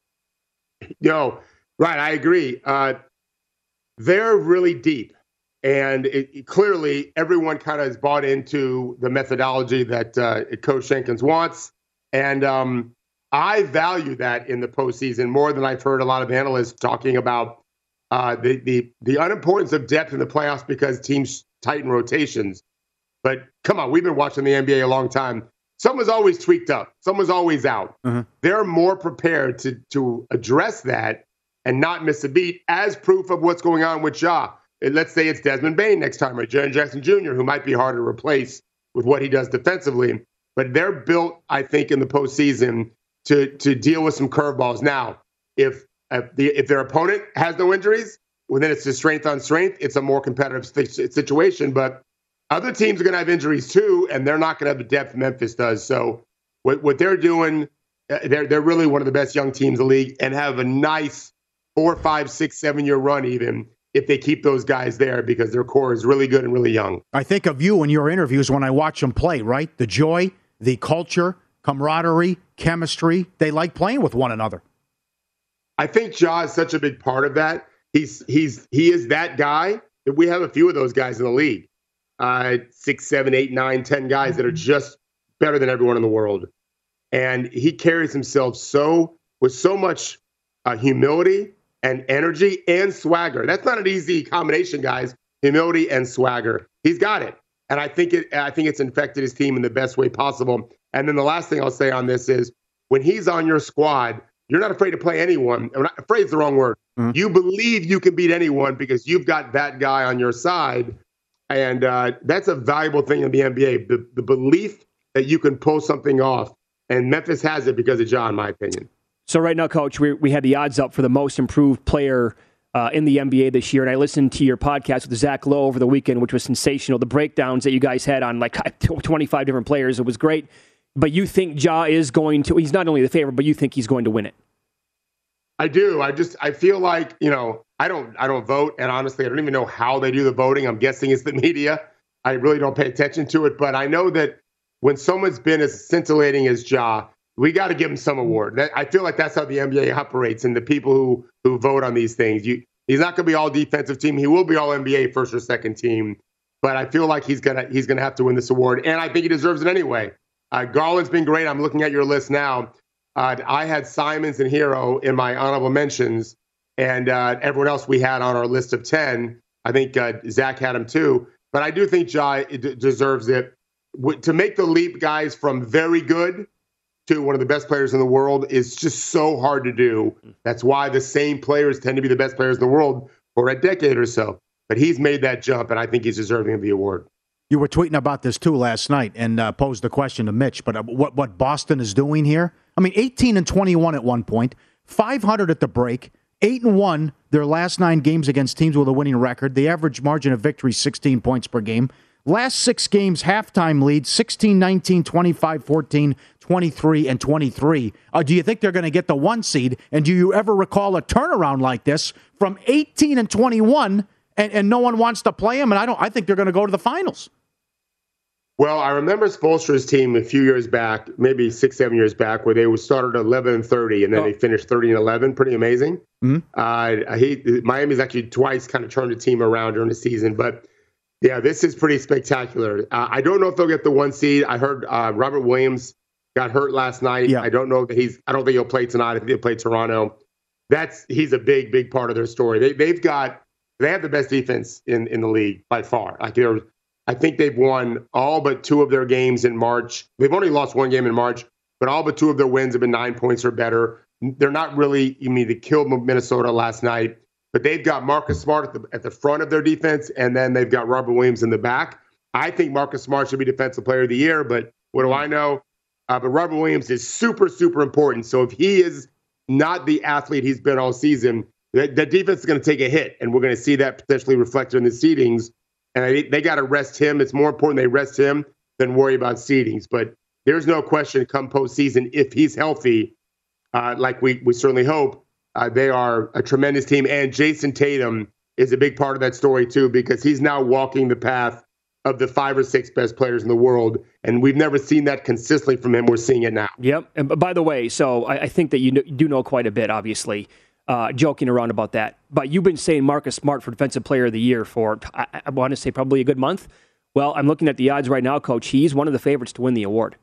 Yo, right, I agree. Uh, they're really deep, and it, it, clearly everyone kind of has bought into the methodology that uh, Coach Jenkins wants, and um, I value that in the postseason more than I've heard a lot of analysts talking about. Uh, the, the the unimportance of depth in the playoffs because teams tighten rotations. But come on, we've been watching the N B A a long time. Someone's always tweaked up. Someone's always out. Uh-huh. They're more prepared to to address that and not miss a beat as proof of what's going on with Ja. And let's say it's Desmond Bane next time or Jaren Jackson Junior, who might be hard to replace with what he does defensively. But they're built, I think, in the postseason to to deal with some curveballs. Now, if if, the, if their opponent has no injuries, well, then it's just strength on strength. It's a more competitive st- situation. But other teams are going to have injuries too, and they're not going to have the depth Memphis does. So what what they're doing, they're they're really one of the best young teams in the league, and have a nice four, five, six, seven year run even if they keep those guys there, because their core is really good and really young. I think of you in your interviews when I watch them play, right? The joy, the culture, camaraderie, chemistry. They like playing with one another. I think Ja is such a big part of that. He's he's he is that guy. We have a few of those guys in the league. Uh, six, seven, eight, nine, ten guys that are just better than everyone in the world. And he carries himself so with so much uh, humility and energy and swagger. That's not an easy combination, guys. Humility and swagger. He's got it. And I think it I think it's infected his team in the best way possible. And then the last thing I'll say on this is when he's on your squad, you're not afraid to play anyone. I'm not afraid is the wrong word. Mm-hmm. You believe you can beat anyone because you've got that guy on your side. And uh, that's a valuable thing in the N B A, the, the belief that you can pull something off. And Memphis has it because of Ja, in my opinion. So right now, Coach, we we had the odds up for the most improved player uh, in the N B A this year, and I listened to your podcast with Zach Lowe over the weekend, which was sensational. The breakdowns that you guys had on like twenty-five different players, it was great. But you think Ja is going to, he's not only the favorite, but you think he's going to win it? I do. I just, I feel like, you know, I don't, I don't vote. And honestly, I don't even know how they do the voting. I'm guessing it's the media. I really don't pay attention to it. But I know that when someone's been as scintillating as Ja, we got to give him some award. That, I feel like that's how the N B A operates, and the people who, who vote on these things. You, he's not going to be all defensive team. He will be all N B A first or second team. But I feel like he's gonna he's gonna have to win this award, and I think he deserves it anyway. Uh, Garland's been great. I'm looking at your list now. Uh, I had Simons and Hero in my honorable mentions, and uh, everyone else we had on our list of ten. I think uh, Zach had him too. But I do think Ja d- deserves it. W- to make the leap, guys, from very good to one of the best players in the world is just so hard to do. That's why the same players tend to be the best players in the world for a decade or so. But he's made that jump, and I think he's deserving of the award. You were tweeting about this, too, last night and uh, posed the question to Mitch, but uh, what, what Boston is doing here? I mean, eighteen and twenty-one at one point, five hundred at the break, eight and one their last nine games against teams with a winning record. The average margin of victory, sixteen points per game. Last six games, halftime lead, sixteen, nineteen, twenty-five, fourteen, twenty-three, and twenty-three. Uh, do you think they're going to get the one seed? And do you ever recall a turnaround like this from eighteen and twenty-one and, and no one wants to play them? And I don't. I think they're going to go to the finals. Well, I remember Spoelstra's team a few years back, maybe six, seven years back, where they started at eleven and thirty, and then oh. they finished thirty and eleven. Pretty amazing. Mm-hmm. Uh, he, Miami's actually twice kind of turned the team around during the season, but yeah, this is pretty spectacular. Uh, I don't know if they'll get the one seed. I heard uh, Robert Williams got hurt last night. Yeah. I don't know that he's. I don't think he'll play tonight. I think he'll play Toronto. That's he's a big, big part of their story. They, they've got they have the best defense in, in the league by far. Like they're. I think they've won all but two of their games in March. They've only lost one game in March, but all but two of their wins have been nine points or better. They're not really, you mean, they killed Minnesota last night, but they've got Marcus Smart at the, at the front of their defense, and then they've got Robert Williams in the back. I think Marcus Smart should be Defensive Player of the Year, but what do I know? Uh, but Robert Williams is super, super important. So if he is not the athlete he's been all season, that, that defense is going to take a hit, and we're going to see that potentially reflected in the seedings. And they, they got to rest him. It's more important they rest him than worry about seedings. But there's no question come postseason, if he's healthy, uh, like we, we certainly hope, uh, they are a tremendous team. And Jason Tatum is a big part of that story, too, because he's now walking the path of the five or six best players in the world. And we've never seen that consistently from him. We're seeing it now. Yep. And by the way, so I, I think that you know, do know quite a bit, obviously. Uh, joking around about that. But you've been saying Marcus Smart for Defensive Player of the Year for, I, I want to say, probably a good month. Well, I'm looking at the odds right now, Coach. He's one of the favorites to win the award.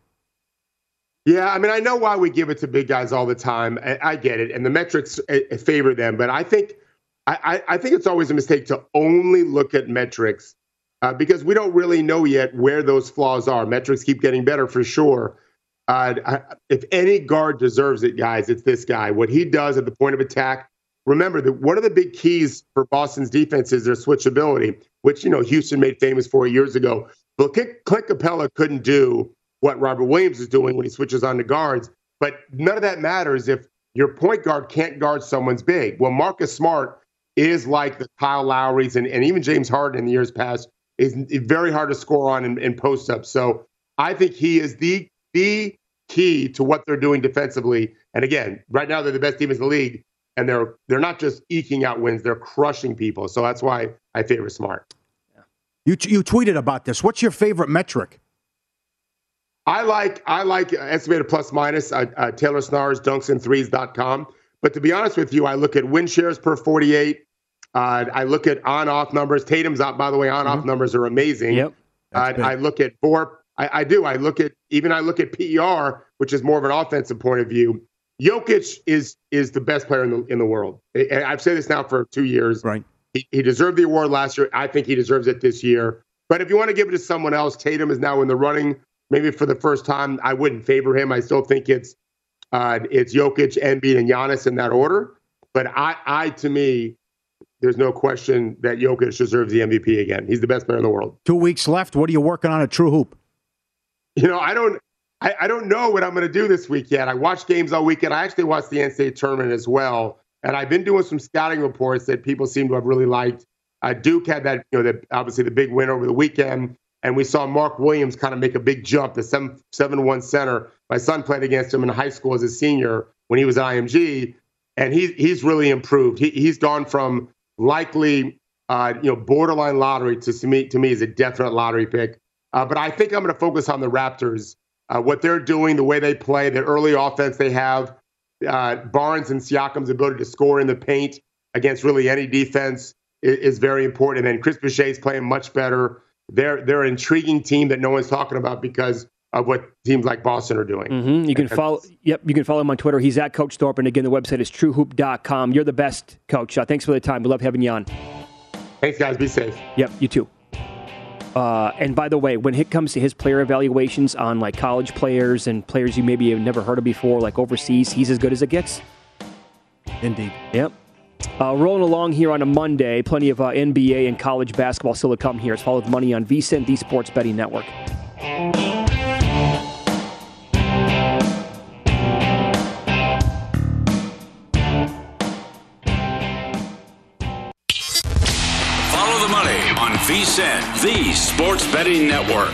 Yeah, I mean, I know why we give it to big guys all the time. I, I get it. And the metrics uh, favor them. But I think I, I think it's always a mistake to only look at metrics uh, because we don't really know yet where those flaws are. Metrics keep getting better for sure. Uh, I, if any guard deserves it, guys, it's this guy. What he does at the point of attack. Remember that one of the big keys for Boston's defense is their switchability, which, you know, Houston made famous for years ago. But Clint Capella couldn't do what Robert Williams is doing when he switches on the guards. But none of that matters if your point guard can't guard someone's big. Well, Marcus Smart is like the Kyle Lowrys and, and even James Harden in the years past, is very hard to score on in, in post-ups. So I think he is the the key to what they're doing defensively. And again, right now they're the best team in the league, and they're they're not just eking out wins, they're crushing people. So that's why I favor Smart. You you tweeted about this. What's your favorite metric? I like I like estimated plus minus, uh, uh, Taylor Snars, dunks and threes dot com. But to be honest with you, I look at win shares per forty-eight. Uh, I look at on-off numbers. Tatum's out, by the way, on-off mm-hmm. numbers are amazing. Yep. Uh, I look at four. I, I do. I look at even I look at P E R, which is more of an offensive point of view. Jokic is is the best player in the in the world. I, I've said this now for two years. Right. He, he deserved the award last year. I think he deserves it this year. But if you want to give it to someone else, Tatum is now in the running. Maybe for the first time, I wouldn't favor him. I still think it's uh, it's Jokic, Embiid, and Giannis in that order. But I, I to me, there's no question that Jokic deserves the M V P again. He's the best player in the world. Two weeks left. What are you working on at True Hoop? You know, I don't I, I don't know what I'm going to do this week yet. I watched games all weekend. I actually watched the N C double A tournament as well. And I've been doing some scouting reports that people seem to have really liked. Uh, Duke had that, you know, the, obviously the big win over the weekend. And we saw Mark Williams kind of make a big jump, the seven one center. My son played against him in high school as a senior when he was at I M G. And he, he's really improved. He, he's gone from likely, uh, you know, borderline lottery to, to me, to me is a definite lottery pick. Uh, but I think I'm going to focus on the Raptors, uh, what they're doing, the way they play, the early offense they have, uh, Barnes and Siakam's ability to score in the paint against really any defense is, is very important. And then Chris Boucher's playing much better. They're they're an intriguing team that no one's talking about because of what teams like Boston are doing. Mm-hmm. You can and, follow. Yep, you can follow him on Twitter. He's at Coach Thorpe, and again, the website is true hoop dot com. You're the best, Coach. Uh, thanks for the time. We love having you on. Thanks, guys. Be safe. Yep, you too. Uh, and by the way, when it comes to his player evaluations on like college players and players you maybe have never heard of before, like overseas, he's as good as it gets. Indeed. Yep. Uh, rolling along here on a Monday, plenty of uh, N B A and college basketball still to come here. It's Follow the Money on V S I N, the Sports Betting Network. Follow the Money on V S I N, the Sports Betting Network.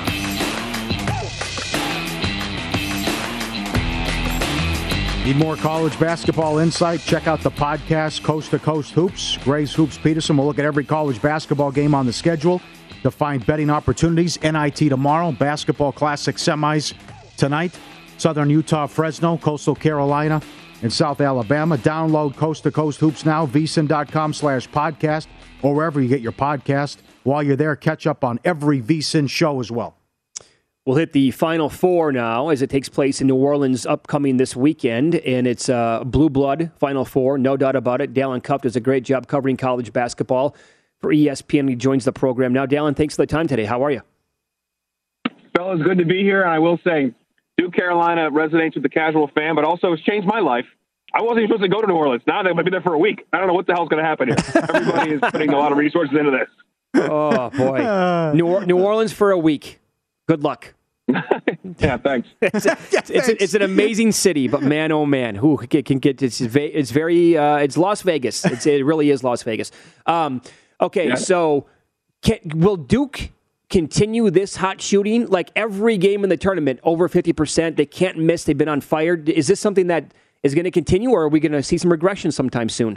Need more college basketball insight? Check out the podcast, Coast to Coast Hoops. Gray's Hoops Peterson will look at every college basketball game on the schedule to find betting opportunities. N I T tomorrow, Basketball Classic semis tonight. Southern Utah, Fresno, Coastal Carolina, and South Alabama. Download Coast to Coast Hoops now, V S I N dot com slash podcast, or wherever you get your podcast. While you're there, catch up on every V S I N show as well. We'll hit the Final Four now as it takes place in New Orleans upcoming this weekend, and it's uh, Blue Blood Final Four, no doubt about it. Dallin Cup does a great job covering college basketball for E S P N. He joins the program now. Dallin, thanks for the time today. How are you? Fellas, good to be here, and I will say, Duke Carolina resonates with the casual fan, but also has changed my life. I wasn't even supposed to go to New Orleans. Now they might be there for a week. I don't know what the hell's going to happen here. Everybody is putting a lot of resources into this. Oh, boy. New, or- New Orleans for a week. Good luck. yeah, thanks. It's, a, it's, it's, a, it's an amazing city, but man, oh man, who can, can get it's it's very uh, it's Las Vegas. It's, it really is Las Vegas. Um, okay, yeah. so can, will Duke continue this hot shooting? Like every game in the tournament, over fifty percent. They can't miss. They've been on fire. Is this something that is going to continue, or are we going to see some regression sometime soon?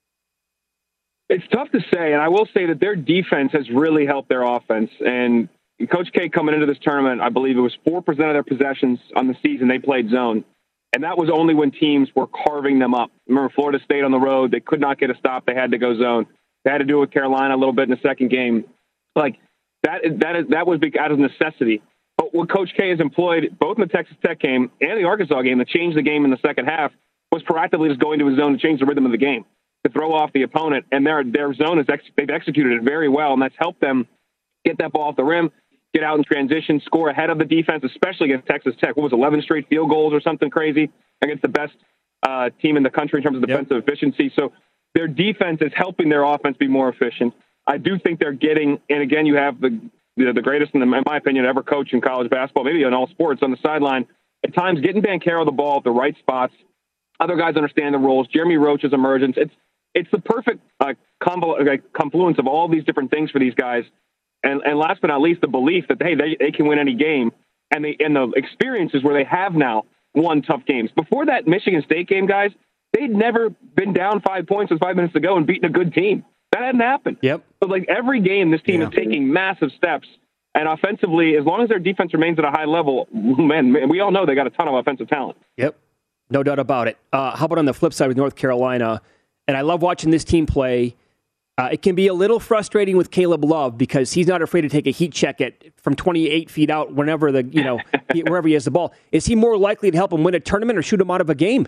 It's tough to say, and I will say that their defense has really helped their offense. And Coach K coming into this tournament, I believe it was four percent of their possessions on the season they played zone. And that was only when teams were carving them up. Remember, Florida State on the road, they could not get a stop. They had to go zone. They had to do it with Carolina a little bit in the second game. Like, that that is that was out of necessity. But what Coach K has employed, both in the Texas Tech game and the Arkansas game, to change the game in the second half, was proactively just going to his zone to change the rhythm of the game, to throw off the opponent. And their their zone, is ex- they've executed it very well, and that's helped them get that ball off the rim, get out in transition, score ahead of the defense, especially against Texas Tech. What was eleven straight field goals or something crazy against the best uh, team in the country in terms of defensive yep. efficiency. So their defense is helping their offense be more efficient. I do think they're getting, and again, you have the you know, the greatest, in, the, in my opinion, ever coach in college basketball, maybe in all sports, on the sideline. At times, getting Banchero the ball at the right spots. Other guys understand the roles. Jeremy Roach's emergence. It's it's the perfect uh, convol- uh, confluence of all these different things for these guys. And, and last but not least, the belief that, hey, they, they can win any game. And, they, and the experiences where they have now won tough games. Before that Michigan State game, guys, they'd never been down five points with five minutes to go and beaten a good team. That hadn't happened. Yep. But like every game, this team yeah. is taking massive steps. And offensively, as long as their defense remains at a high level, man, we all know they got a ton of offensive talent. Yep. No doubt about it. Uh, how about on the flip side with North Carolina? And I love watching this team play. Uh, it can be a little frustrating with Caleb Love because he's not afraid to take a heat check at from twenty-eight feet out whenever the you know wherever he has the ball. Is he more likely to help him win a tournament or shoot him out of a game?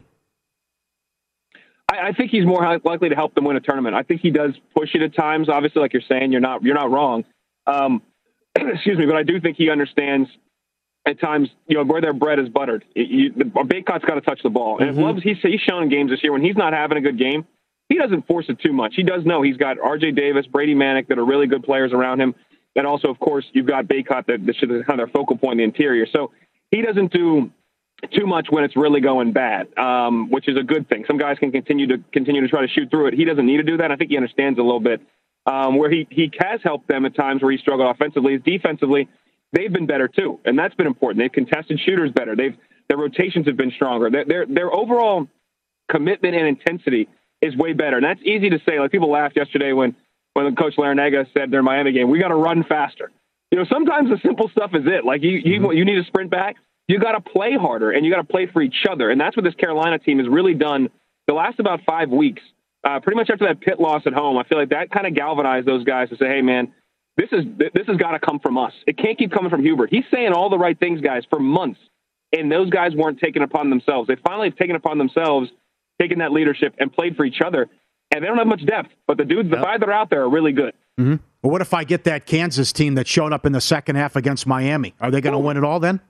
I, I think he's more likely to help them win a tournament. I think he does push it at times. Obviously, like you're saying, you're not you're not wrong. Um, excuse me, but I do think he understands at times, you know, where their bread is buttered. You, the Baycott's got to touch the ball, and mm-hmm. if Love's he's he's shown in games this year when he's not having a good game. He doesn't force it too much. He does know he's got R J Davis, Brady Manick that are really good players around him. And also, of course, you've got Baycott that, that should have kind of their focal point in the interior. So he doesn't do too much when it's really going bad, um, which is a good thing. Some guys can continue to continue to try to shoot through it. He doesn't need to do that. I think he understands a little bit. Um, where he, he has helped them at times where he struggled offensively is defensively. They've been better too, and that's been important. They've contested shooters better. They've their rotations have been stronger. Their their, their overall commitment and intensity is way better. And that's easy to say. Like people laughed yesterday when, when Coach Larinaga said their Miami game, we got to run faster. You know, sometimes the simple stuff is it. Like you, you, mm-hmm. you need to sprint back. You got to play harder and you got to play for each other. And that's what this Carolina team has really done the last about five weeks. Uh, pretty much after that Pitt loss at home, I feel like that kind of galvanized those guys to say, hey man, this is, this has got to come from us. It can't keep coming from Hubert. He's saying all the right things, guys, for months. And those guys weren't taking it upon themselves. They finally have taken it upon themselves, taking that leadership and played for each other. And they don't have much depth, but the dudes, the yep. five that are out there are really good. Mm-hmm. Well, what if I get that Kansas team that showed up in the second half against Miami? Are they going to win it all then?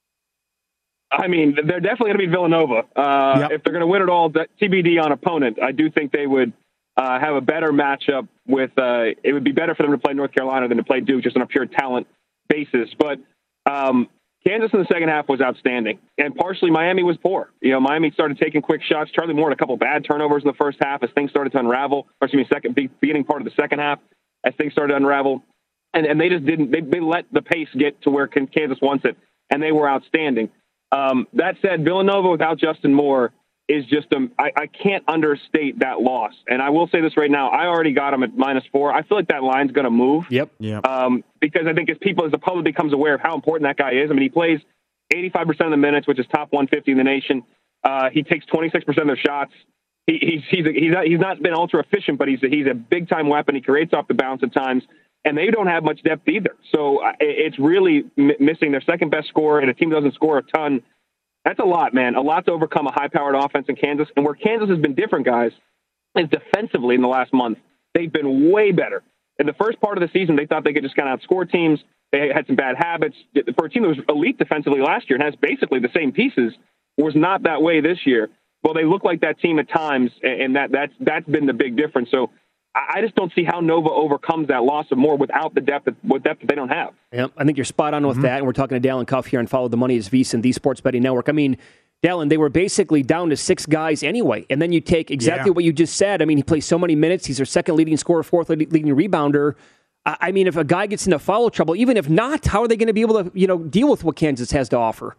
I mean, they're definitely going to be Villanova. Uh, yep. If they're going to win it all, T B D on opponent, I do think they would uh, have a better matchup with, uh, it would be better for them to play North Carolina than to play Duke just on a pure talent basis. But, um, Kansas in the second half was outstanding, and partially Miami was poor. You know, Miami started taking quick shots. Charlie Moore had a couple bad turnovers in the first half as things started to unravel. Or excuse me, second beginning part of the second half as things started to unravel, and and they just didn't. They, they let the pace get to where Kansas wants it, and they were outstanding. Um, that said, Villanova without Justin Moore is just a. I, I can't understate that loss, and I will say this right now. I already got them at minus four. I feel like that line's going to move. Yep. Yeah. Um, because I think as people, as the public becomes aware of how important that guy is. I mean, he plays eighty-five percent of the minutes, which is top one fifty in the nation. Uh, he takes twenty-six percent of their shots. He, he's he's a, he's not, he's not been ultra efficient, but he's a, he's a big time weapon. He creates off the bounce at times, and they don't have much depth either. So uh, it's really m- missing their second best scorer, and a team doesn't score a ton. That's a lot, man. A lot to overcome a high-powered offense in Kansas. And where Kansas has been different, guys, is defensively in the last month. They've been way better. In the first part of the season, they thought they could just kind of outscore teams. They had some bad habits. For a team that was elite defensively last year and has basically the same pieces, was not that way this year. Well, they look like that team at times, and that that's that's been the big difference. So I just don't see how Nova overcomes that loss of more without the depth, with depth that they don't have. Yeah, I think you're spot on with mm-hmm. that. And we're talking to Dallin Cuff here on Follow the Money as VSiN, the Sports Betting Network. I mean, Dallin, they were basically down to six guys anyway. And then you take exactly yeah. what you just said. I mean, he plays so many minutes. He's their second leading scorer, fourth leading rebounder. I mean, if a guy gets into foul trouble, even if not, how are they going to be able to, you know, deal with what Kansas has to offer?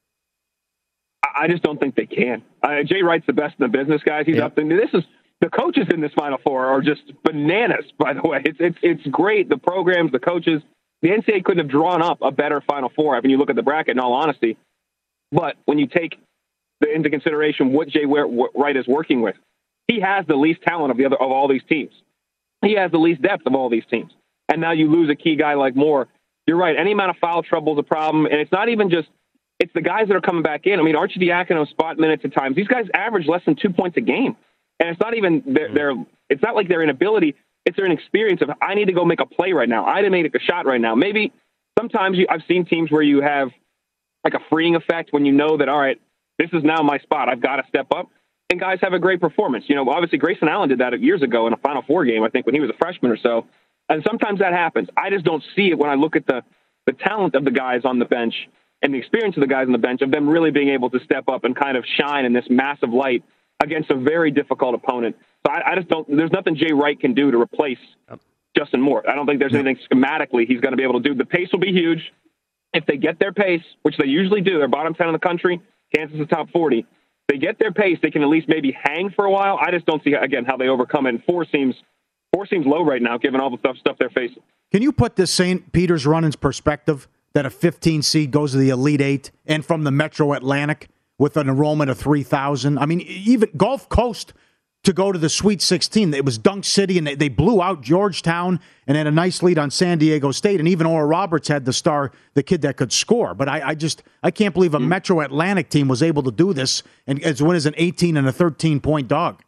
I just don't think they can. Uh, Jay Wright's the best in the business, guys. He's yep. up there. This is the coaches in this Final Four are just bananas. By the way, it's it's it's great. The programs, the coaches, the N C double A couldn't have drawn up a better Final Four when you look at the bracket. In all honesty, but when you take the, into consideration what Jay Wright is working with, he has the least talent of the other of all these teams. He has the least depth of all these teams. And now you lose a key guy like Moore. You're right. Any amount of foul trouble is a problem, and it's not even just. It's the guys that are coming back in. I mean, Arcidiacono spot minutes at times. These guys average less than two points a game. And it's not even their, their it's not like their inability. It's their inexperience of, I need to go make a play right now. I need to make a shot right now. Maybe sometimes you, I've seen teams where you have like a freeing effect when you know that, all right, this is now my spot. I've got to step up. And guys have a great performance. You know, obviously Grayson Allen did that years ago in a Final Four game, I think, when he was a freshman or so. And sometimes that happens. I just don't see it when I look at the, the talent of the guys on the bench and the experience of the guys on the bench, of them really being able to step up and kind of shine in this massive light against a very difficult opponent. So I, I just don't, there's nothing Jay Wright can do to replace Justin Moore. I don't think there's anything schematically he's going to be able to do. The pace will be huge. If they get their pace, which they usually do, they're bottom ten in the country, Kansas is top forty. They get their pace, they can at least maybe hang for a while. I just don't see, again, how they overcome it. And four seems four seems low right now, given all the stuff stuff they're facing. Can you put this Saint Peter's run in perspective, that a fifteen seed goes to the Elite Eight and from the Metro Atlantic with an enrollment of three thousand? I mean, even Gulf Coast to go to the Sweet sixteen. It was Dunk City, and they, they blew out Georgetown and had a nice lead on San Diego State. And even Oral Roberts had the star, the kid that could score. But I, I just, I can't believe a Metro Atlantic team was able to do this and as win as an eighteen and a thirteen point dog.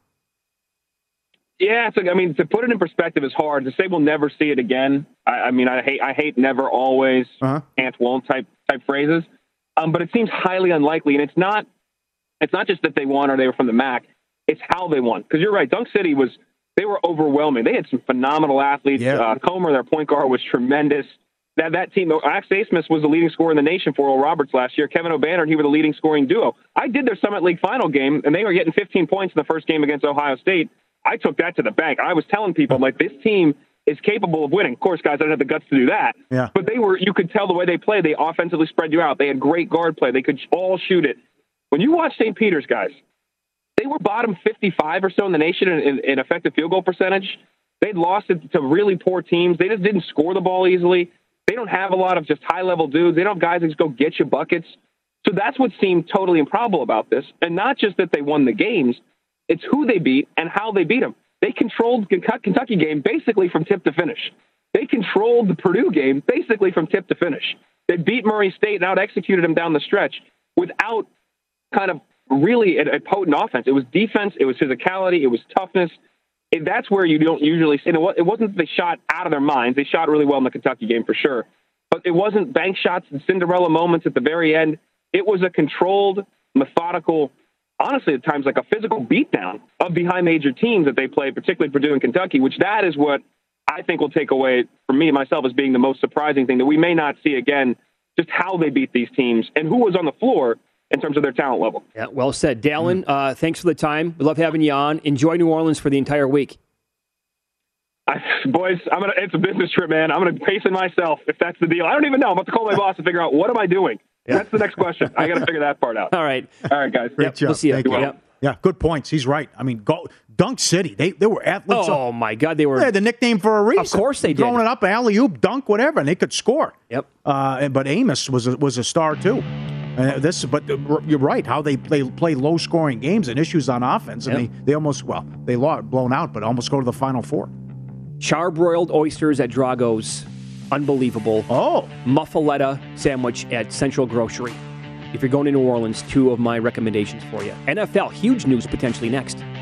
Yeah, so, I mean, to put it in perspective is hard. To say we'll never see it again, I, I mean, I hate, I hate never, always, uh-huh. can't, won't type type phrases. Um, but it seems highly unlikely, and it's not, it's not just that they won or they were from the M A C. It's how they won. Because you're right, Dunk City was, they were overwhelming. They had some phenomenal athletes. Yeah. Uh, Comer, their point guard, was tremendous. That that team, Max Asmus was the leading scorer in the nation for Oral Roberts last year. Kevin O'Banner and he were the leading scoring duo. I did their Summit League final game, and they were getting fifteen points in the first game against Ohio State. I took that to the bank. I was telling people, like, this team is capable of winning. Of course, guys, I don't have the guts to do that. Yeah. But they were, you could tell the way they played, they offensively spread you out. They had great guard play. They could all shoot it. When you watch Saint Peter's, guys, they were bottom fifty-five or so in the nation in, in, in effective field goal percentage. They'd lost it to really poor teams. They just didn't score the ball easily. They don't have a lot of just high-level dudes. They don't have guys that just go get you buckets. So that's what seemed totally improbable about this. And not just that they won the games, it's who they beat and how they beat them. They controlled the Kentucky game basically from tip to finish. They controlled the Purdue game basically from tip to finish. They beat Murray State and out-executed them down the stretch without kind of really a, a potent offense. It was defense, it was physicality, it was toughness. And that's where you don't usually see. It wasn't that they shot out of their minds. They shot really well in the Kentucky game for sure. But it wasn't bank shots and Cinderella moments at the very end. It was a controlled, methodical, honestly at times like a physical beatdown of behind major teams that they played, particularly Purdue and Kentucky, which that is what I think will take away from me, myself, as being the most surprising thing that we may not see again, just how they beat these teams and who was on the floor in terms of their talent level. Yeah, well said. Dallin, mm-hmm. uh, thanks for the time. We love having you on. Enjoy New Orleans for the entire week. I, boys, I'm gonna. It's a business trip, man. I'm going to pace it myself if that's the deal. I don't even know. I'm about to call my boss and figure out what am I doing. Yeah. That's the next question. I got to figure that part out. All right. All right, guys. Great yep, job. We'll see you. you. Yep. Yeah, good points. He's right. I mean, go, Dunk City, they they were athletes. Oh, my God. They were. They had the nickname for a reason. Of course they did. Throwing it up, alley-oop, dunk, whatever, and they could score. Yep. Uh, but Amos was a, was a star, too. Uh, this, But you're right, how they, they play low-scoring games and issues on offense. And yep. they, they almost, well, they lost, blown out, but almost go to the Final Four. Charbroiled oysters at Drago's. Unbelievable. Oh. Muffaletta sandwich at Central Grocery. If you're going to New Orleans, two of my recommendations for you. N F L, huge news potentially next.